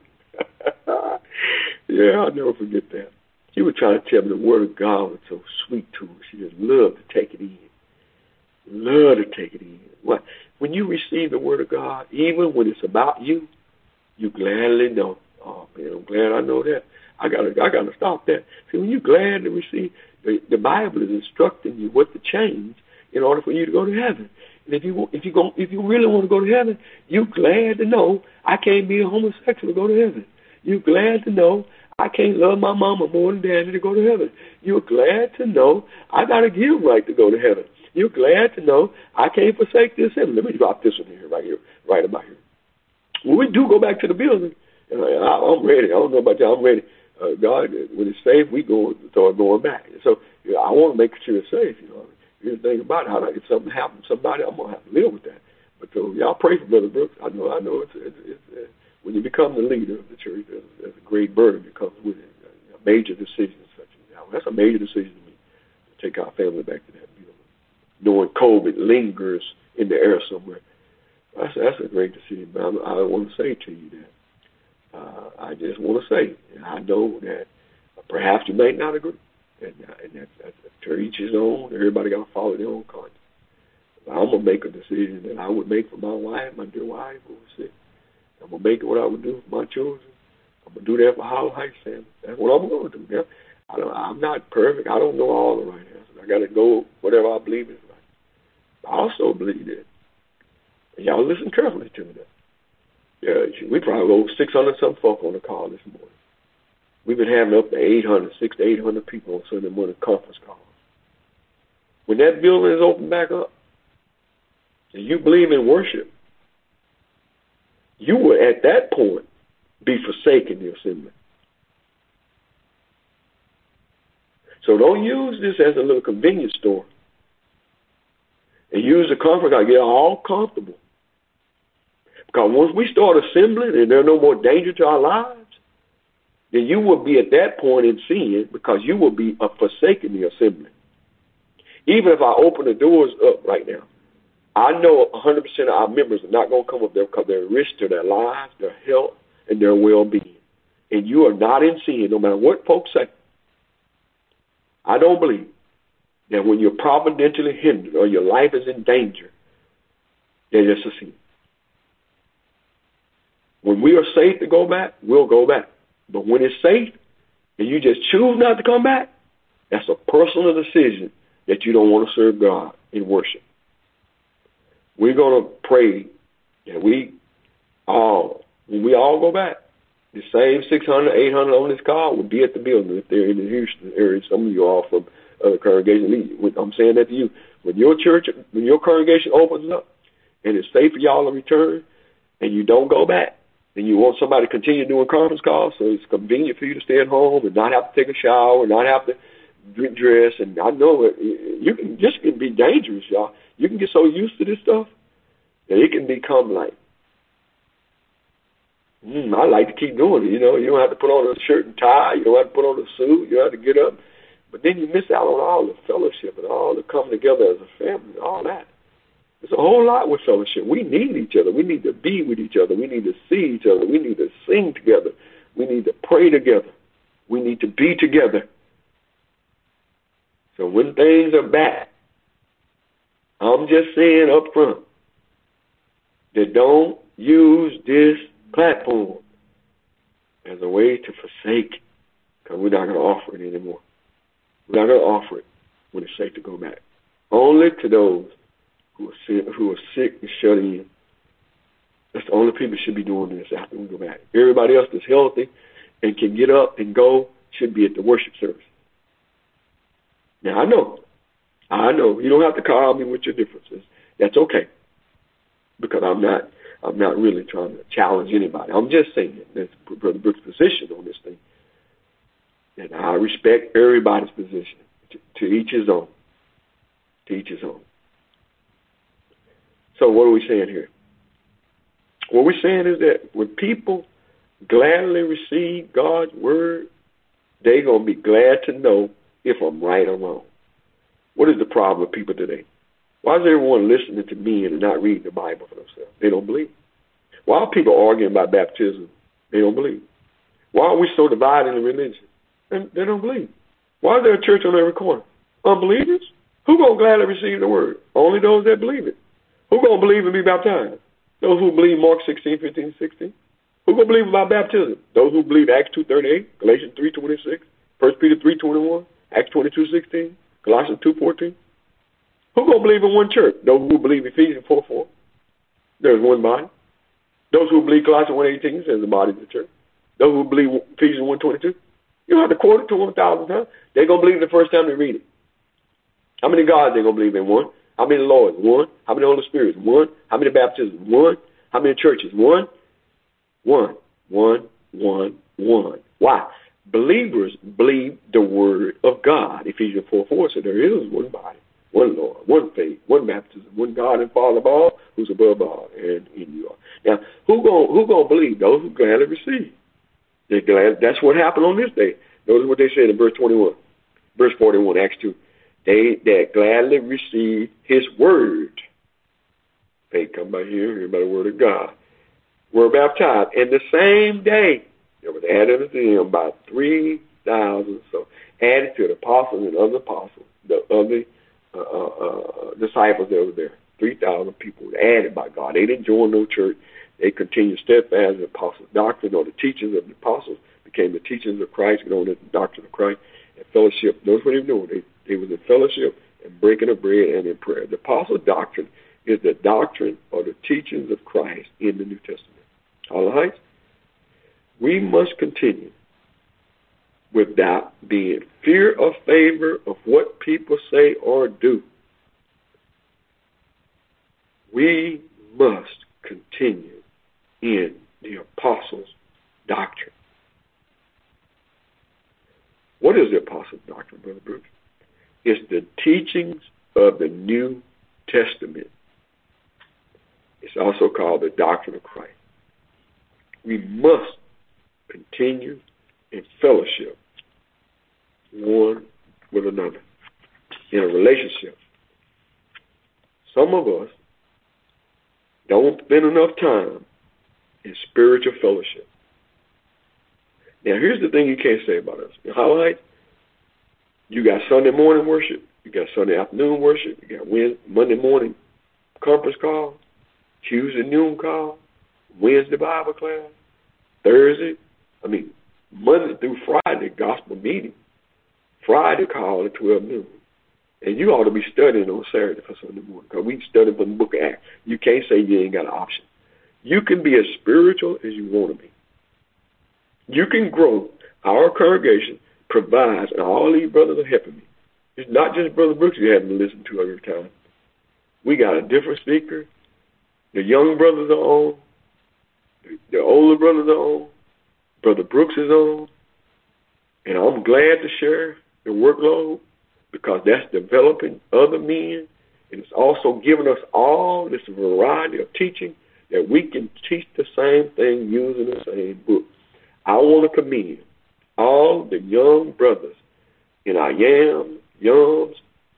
Yeah, I'll never forget that. She was trying to tell me the word of God was so sweet to her. She just loved to take it in. Love to take it in. What? When you receive the word of God, even when it's about you, you gladly know. Oh man, I'm glad I know that. I gotta stop that. See, when you're glad to receive, the Bible is instructing you what to change in order for you to go to heaven. And if you really want to go to heaven, you're glad to know I can't be a homosexual to go to heaven. You're glad to know I can't love my mama more than daddy to go to heaven. You're glad to know I got to give right to go to heaven. You're glad to know I can't forsake this heaven. Let me drop this one here, right about here. When we do go back to the building, I'm ready. I don't know about y'all. I'm ready. God, when it's safe, we start going back. So I want to make sure it's safe. Here's the thing about it. If something happens to somebody, I'm going to have to live with that. But so y'all pray for Brother Brooks. I know it's when you become the leader of the church, there's a great burden that comes with it. A major decision such as that. That's a major decision to me, to take our family back to that building. Knowing COVID lingers in the air somewhere. That's a great decision. But I want to say to you that I just want to say, and I know that perhaps you may not agree, and that's to each his own. Everybody got to follow their own conscience. I'm going to make a decision that I would make for my wife, my dear wife, who was sick. I'm going to make it what I would do for my children. I'm going to do that for Hollow Heights family. That's what I'm going to do. Now, I'm not perfect. I don't know all the right answers. I got to go whatever I believe is right. I also believe that. And y'all listen carefully to me now. Yeah, we probably go 600-some folk on the call this morning. We've been having up to 600 to 800 people on Sunday morning conference calls. When that building is opened back up, and you believe in worship, you will at that point be forsaking the assembly. So don't use this as a little convenience store. And use the conference call. Get all comfortable. Because once we start assembling and there's no more danger to our lives, then you will be at that point in sin because you will be forsaking the assembly. Even if I open the doors up right now, I know 100% of our members are not going to come up there because they're at risk to their lives, their health, and their well-being. And you are not in sin, no matter what folks say. I don't believe that when you're providentially hindered or your life is in danger, that it's a sin. When we are safe to go back, we'll go back. But when it's safe and you just choose not to come back, that's a personal decision that you don't want to serve God in worship. We're going to pray that when we all go back, The same 600, 800 on this call will be at the building if they're in the Houston area. Some of you are from other congregations. I'm saying that to you. When your church, when your congregation opens up and it's safe for y'all to return and you don't go back and you want somebody to continue doing conference calls so it's convenient for you to stay at home and not have to take a shower, not have to dress. And I know you can just can be dangerous, y'all. You can get so used to this stuff that it can become like, I like to keep doing it. You know, you don't have to put on a shirt and tie. You don't have to put on a suit. You don't have to get up. But then you miss out on all the fellowship and all the coming together as a family and all that. There's a whole lot with fellowship. We need each other. We need to be with each other. We need to see each other. We need to sing together. We need to pray together. We need to be together. So when things are bad, I'm just saying up front that don't use this platform as a way to forsake, because we're not going to offer it anymore. We're not going to offer it when it's safe to go back. Only to those who are sick and shut in. That's the only people should be doing this after we go back. Everybody else that's healthy and can get up and go should be at the worship service. Now, I know. You don't have to call me with your differences. That's okay. Because I'm not really trying to challenge anybody. I'm just saying that's Brother Brooks' position on this thing. And I respect everybody's position. To each his own. To each his own. So what are we saying here? What we're saying is that when people gladly receive God's word, they're going to be glad to know if I'm right or wrong. What is the problem with people today? Why is everyone listening to me and not reading the Bible for themselves? They don't believe. Why are people arguing about baptism? They don't believe. Why are we so divided in religion? They don't believe. Why is there a church on every corner? Unbelievers? Who going to gladly receive the word? Only those that believe it. Who going to believe and be baptized? Those who believe Mark 16, 15, 16. Who going to believe about baptism? Those who believe Acts 2:38, Galatians 3:26, 1 Peter 3:21, Acts 22:16, Colossians 2:14. Who going to believe in one church? Those who believe Ephesians 4:4. There's one body. Those who believe Colossians 1:18 says the body of the church. Those who believe Ephesians 1:22. You don't have to quote it to 1,000 times. They're going to believe it the first time they read it. How many gods they going to believe in? One. How many Lords? One. How many Holy Spirits? One. How many baptisms? One. How many churches? One. One. Why? Believers believe the word of God. Ephesians 4:4 said there is one body, one Lord, one faith, one baptism, one God and Father of all, who's above all, and in you all. Now, who gonna believe? Those who gladly receive. They're glad. That's what happened on this day. Notice what they said in verse 21, verse 41, Acts 2. They that gladly receive his word. Faith come by hearing by the word of God. Were baptized. And the same day, there was added unto them about 3,000. So added to the apostles and other apostles, the other disciples that were there. 3,000 people were added by God. They didn't join no church. They continued steadfast in the apostles' doctrine, or the teachings of the apostles became the teachings of Christ, known as the doctrine of Christ, and fellowship. Notice what they were doing. They was in fellowship and breaking of bread and in prayer. The apostles' doctrine is the doctrine or the teachings of Christ in the New Testament. All right? We must continue without being fear or favor of what people say or do. We must continue in the apostles' doctrine. What is the apostles' doctrine, Brother Bruce? It's the teachings of the New Testament. It's also called the doctrine of Christ. We must continue in fellowship one with another in a relationship. Some of us don't spend enough time in spiritual fellowship. Now, here's the thing you can't say about us. In Highlight, you got Sunday morning worship, you got Sunday afternoon worship, you got Monday morning conference call, Tuesday noon call, Wednesday Bible class, Monday through Friday gospel meeting, Friday call at 12 noon. And you ought to be studying on Saturday for Sunday morning, because we study from the book of Acts. You can't say you ain't got an option. You can be as spiritual as you want to be. You can grow. Our congregation provides, and all these brothers are helping me. It's not just Brother Brooks you having to listen to every time. We got a different speaker. The young brothers are on. The older brothers are on. Brother Brooks is on. And I'm glad to share the workload because that's developing other men. And it's also giving us all this variety of teaching that we can teach the same thing using the same book. I want to commend all the young brothers in our youngs,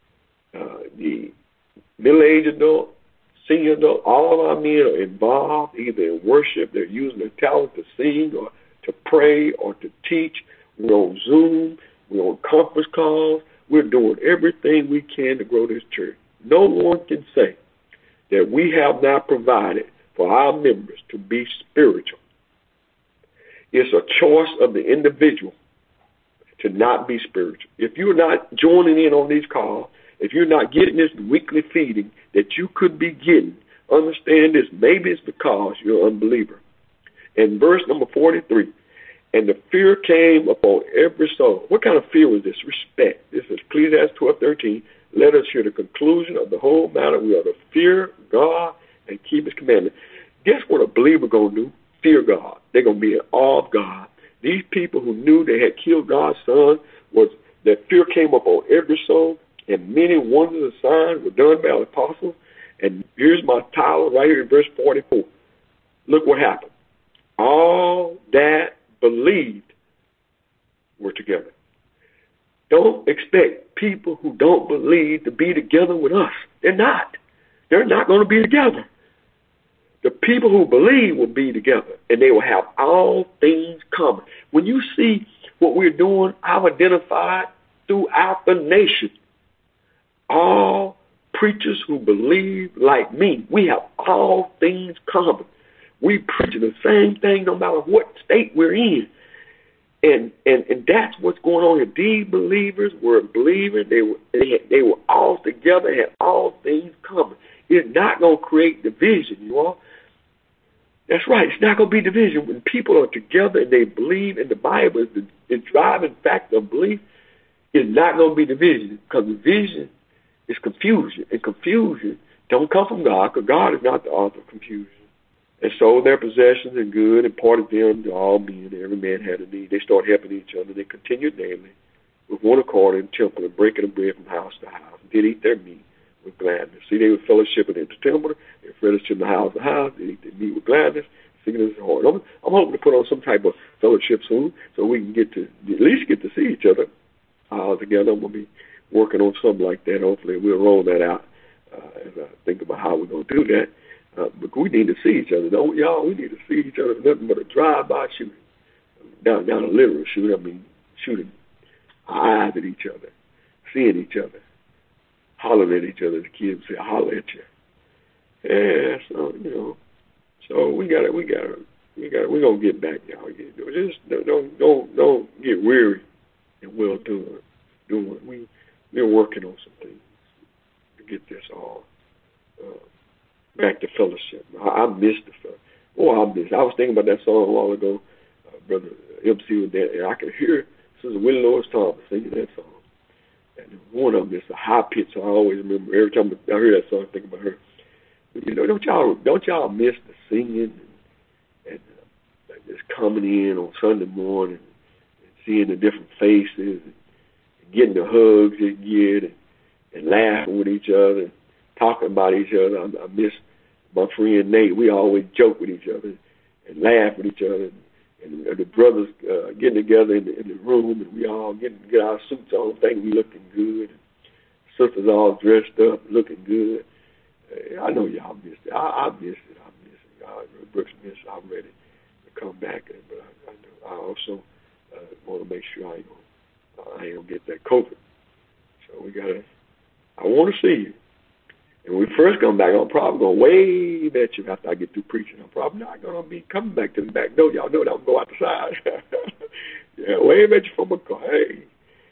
the middle-aged adult, senior adult, all of our men are involved either in worship, they're using their talent to sing or to pray or to teach. We're on Zoom, we're on conference calls, we're doing everything we can to grow this church. No one can say that we have not provided for our members to be spiritual. It's a choice of the individual to not be spiritual. If you're not joining in on these calls, if you're not getting this weekly feeding that you could be getting, understand this. Maybe it's because you're an unbeliever. In verse number 43, and the fear came upon every soul. What kind of fear was this? Respect. This is Ecclesiastes 12:13. Let us hear the conclusion of the whole matter. We are to fear God and keep his commandments. Guess what a believer going to do? Fear God. They're going to be in awe of God. These people who knew they had killed God's son, was that fear came upon every soul, and many wonders and signs were done by the apostles. And here's my title right here in verse 44. Look what happened. All that believed were together. Don't expect people who don't believe to be together with us. They're not. They're not going to be together. The people who believe will be together, and they will have all things common. When you see what we're doing, I've identified throughout the nation, all preachers who believe like me, we have all things common. We preach the same thing no matter what state we're in. And that's what's going on here. These believers were believing. They were all together, had all things common. It's not going to create division, you all. That's right. It's not going to be division. When people are together and they believe in the Bible, the driving factor of belief is not going to be division, because division is confusion. And confusion don't come from God, because God is not the author of confusion. And sold their possessions and good and parted them to all men. Every man had a need. They started helping each other. They continued daily with one accord in the temple and breaking the bread from house to house. And did eat their meat with gladness. See, they were fellowshipping in the temple. They were fellowshipping from house to house. They eat their meat with gladness, singing in their heart. I'm hoping to put on some type of fellowship soon so we can at least get to see each other together. I'm going to be working on something like that. Hopefully we'll roll that out as I think about how we're going to do that. But we need to see each other, don't we, y'all? We need to see each other. Nothing but a drive-by shooting. Down a literal shooting. I mean, shooting our eyes at each other, seeing each other, hollering at each other. The kids say, "Holler at you." Yeah, so so we're gonna get back, y'all. Just don't get weary and well doing. We're working on some things to get this all. Back to fellowship. I missed the fellowship. I was thinking about that song a while ago. Brother MC was there, and I could hear Sister Willie Lois Thomas singing that song. And one of them is a high pitch, so I always remember every time I hear that song, I think about her. But, don't y'all miss the singing and just coming in on Sunday morning and seeing the different faces and getting the hugs they get and laughing with each other. Talking about each other. I miss my friend Nate. We always joke with each other and laugh with each other. And the brothers getting together in the room, and we all get our suits on, think we looking good. And sisters all dressed up, looking good. I know y'all missed it. I missed it. Y'all, Brooks missed it. I'm ready to come back. But I also want to make sure I ain't gonna get that COVID. So I want to see you. And when we first come back, I'm probably going to wave at you after I get through preaching. I'm probably not going to be coming back to the back door. Y'all know that I'm going to go out the side. Yeah, wave at you from a car. Hey,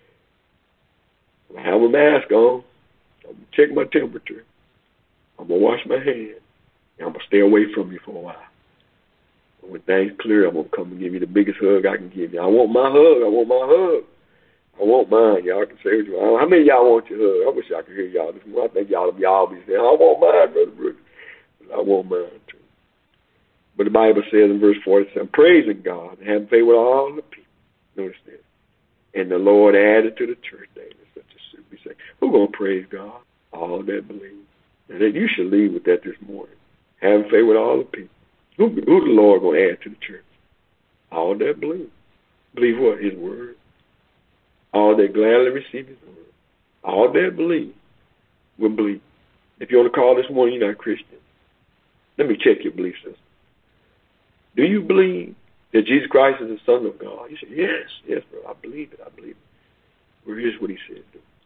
I have a mask on. I'm going to check my temperature. I'm going to wash my hands. And I'm going to stay away from you for a while. When things clear, I'm going to come and give you the biggest hug I can give you. I want my hug. I want my hug. I want mine. Y'all can say what you want. How many of y'all want your hug? I wish I could hear y'all this morning. I think y'all be saying, I want mine, Brother Brooks. I want mine too. But the Bible says in verse 47, praising God and having faith with all the people. Notice this. And the Lord added to the church daily. Such a should be saying, who's going to praise God? All that believe. And that you should leave with that this morning. Having faith with all the people. Who the Lord going to add to the church? All that believe. Believe what? His word. All that gladly receive his word. All that believe will believe. If you're on the call this morning, you're not a Christian. Let me check your belief system. Do you believe that Jesus Christ is the Son of God? You say, yes, bro, I believe it. Well, here's what he said.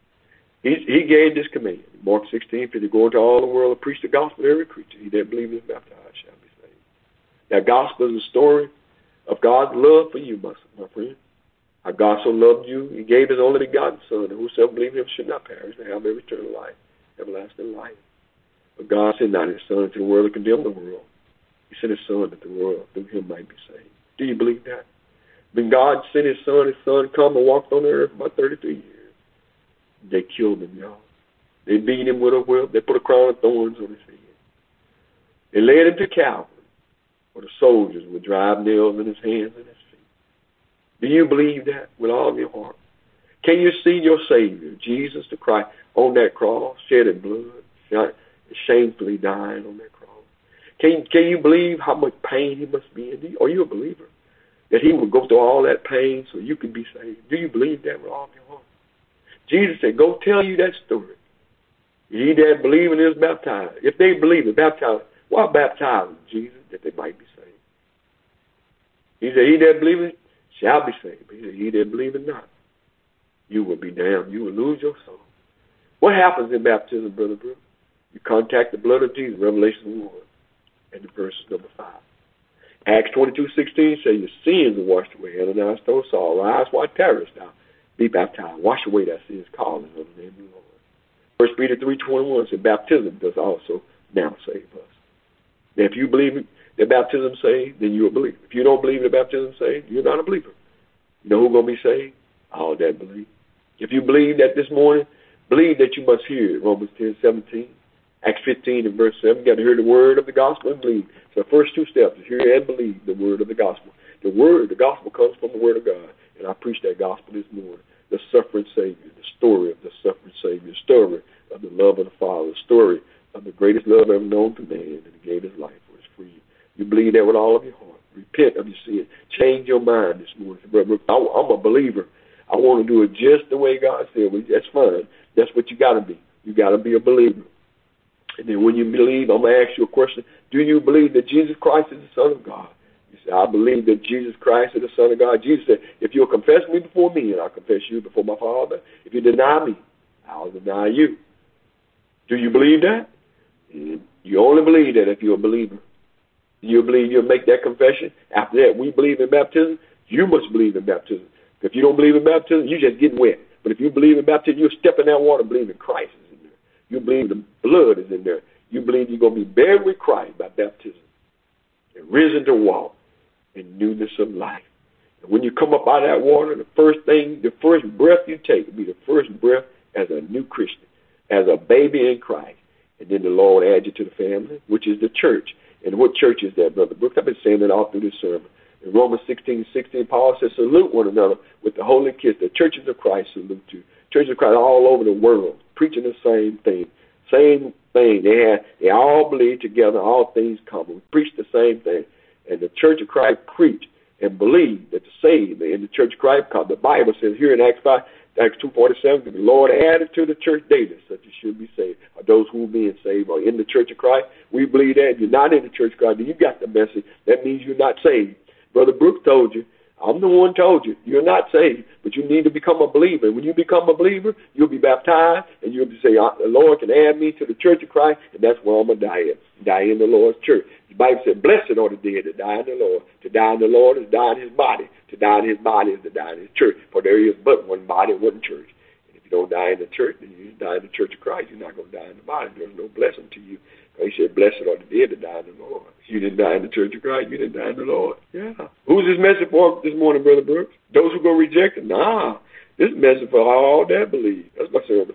He gave this command. Mark 16:50, go into all the world and preach the gospel to every creature. He that believes is baptized shall be saved. That gospel is the story of God's love for you, my friend. How God so loved you, he gave his only begotten Son, and whosoever believes him should not perish, but have eternal life, everlasting life. But God sent not his Son into the world to condemn the world. He sent his Son that the world through him might be saved. Do you believe that? When God sent his Son come and walked on the earth about 33 years. They killed him, y'all. They beat him with a whip. They put a crown of thorns on his head. They led him to Calvary, where the soldiers would drive nails in his hands and his feet. Do you believe that with all of your heart? Can you see your Savior, Jesus the Christ, on that cross, shedding blood, shamefully dying on that cross? Can you believe how much pain he must be in? Are you a believer? That he would go through all that pain so you could be saved? Do you believe that with all of your heart? Jesus said, go tell you that story. He that believeth is baptized. If they believe it, baptized. Why baptize them, Jesus? That they might be saved. He said, he that believeth shall be saved. But he said, he that believeth not, you will be damned. You will lose your soul. What happens in baptism, Brother Brooks? You contact the blood of Jesus, Revelation 1, and the verse number 5. Acts 22:16 says, your sins are washed away. Ananias told Saul, rise, why tarriest thou? Be baptized. Wash away that sins, calling on the name of the Lord. 1 Peter 3:21 says, baptism does also now save us. Now, if you believe that baptism saves, then you're a believer. If you don't believe that baptism saves, you're not a believer. You know who's going to be saved? All that believe. If you believe that this morning, believe that you must hear it. Romans 10:17, Acts 15 and verse 7. You got to hear the word of the gospel and believe. So the first two steps is hear and believe the word of the gospel. The gospel comes from the word of God. And I preached that gospel this morning. The suffering Savior, the story of the suffering Savior, the story of the love of the Father, the story of the greatest love ever known to man, and he gave his life for his freedom. You believe that with all of your heart. Repent of your sin. Change your mind this morning. Brother, I'm a believer. I want to do it just the way God said. Well, that's fine. That's what you got to be. You got to be a believer. And then when you believe, I'm going to ask you a question. Do you believe that Jesus Christ is the Son of God? You say, I believe that Jesus Christ is the Son of God. Jesus said, if you'll confess me before men, I'll confess you before my Father. If you deny me, I'll deny you. Do you believe that? You only believe that if you're a believer. You believe you'll make that confession. After that, we believe in baptism. You must believe in baptism. If you don't believe in baptism, you're just getting wet. But if you believe in baptism, you'll step in that water believing Christ is in there. You believe the blood is in there. You believe you're going to be buried with Christ by baptism and risen to walk in newness of life. And when you come up out of that water, the first breath you take will be the first breath as a new Christian, as a baby in Christ. And then the Lord adds you to the family, which is the church. And what church is that, Brother Brooks? I've been saying that all through this sermon. In Romans 16:16, Paul says, salute one another with the holy kiss. The churches of Christ salute you. Churches of Christ all over the world, preaching the same thing. Same thing. They all believe together, all things common. We preach the same thing. And the Church of Christ preach and believe that the saved in the Church of Christ, because the Bible says here in Acts 2:47, the Lord added to the church daily such as should be saved. Or those who are being saved are in the Church of Christ. We believe that. If you're not in the Church of Christ, then you got the message. That means you're not saved. Brother Brooks told you. I'm the one told you. You're not saved, but you need to become a believer. When you become a believer, you'll be baptized, and you'll be saying, the Lord can add me to the Church of Christ, and that's where I'm going to die in the Lord's church. The Bible said, blessed are the dead that die in the Lord. To die in the Lord is die in his body. To die in his body is to die in his church. For there is but one body, one church. And if you don't die in the church, then you die in the church of Christ. You're not going to die in the body. There's no blessing to you. He said, blessed are the dead that die in the Lord. You didn't die in the church of Christ. You didn't die in the Lord. Yeah. Who's this message for this morning, Brother Brooks? Those who go reject it? Nah. This message for all that believe. That's my sermon.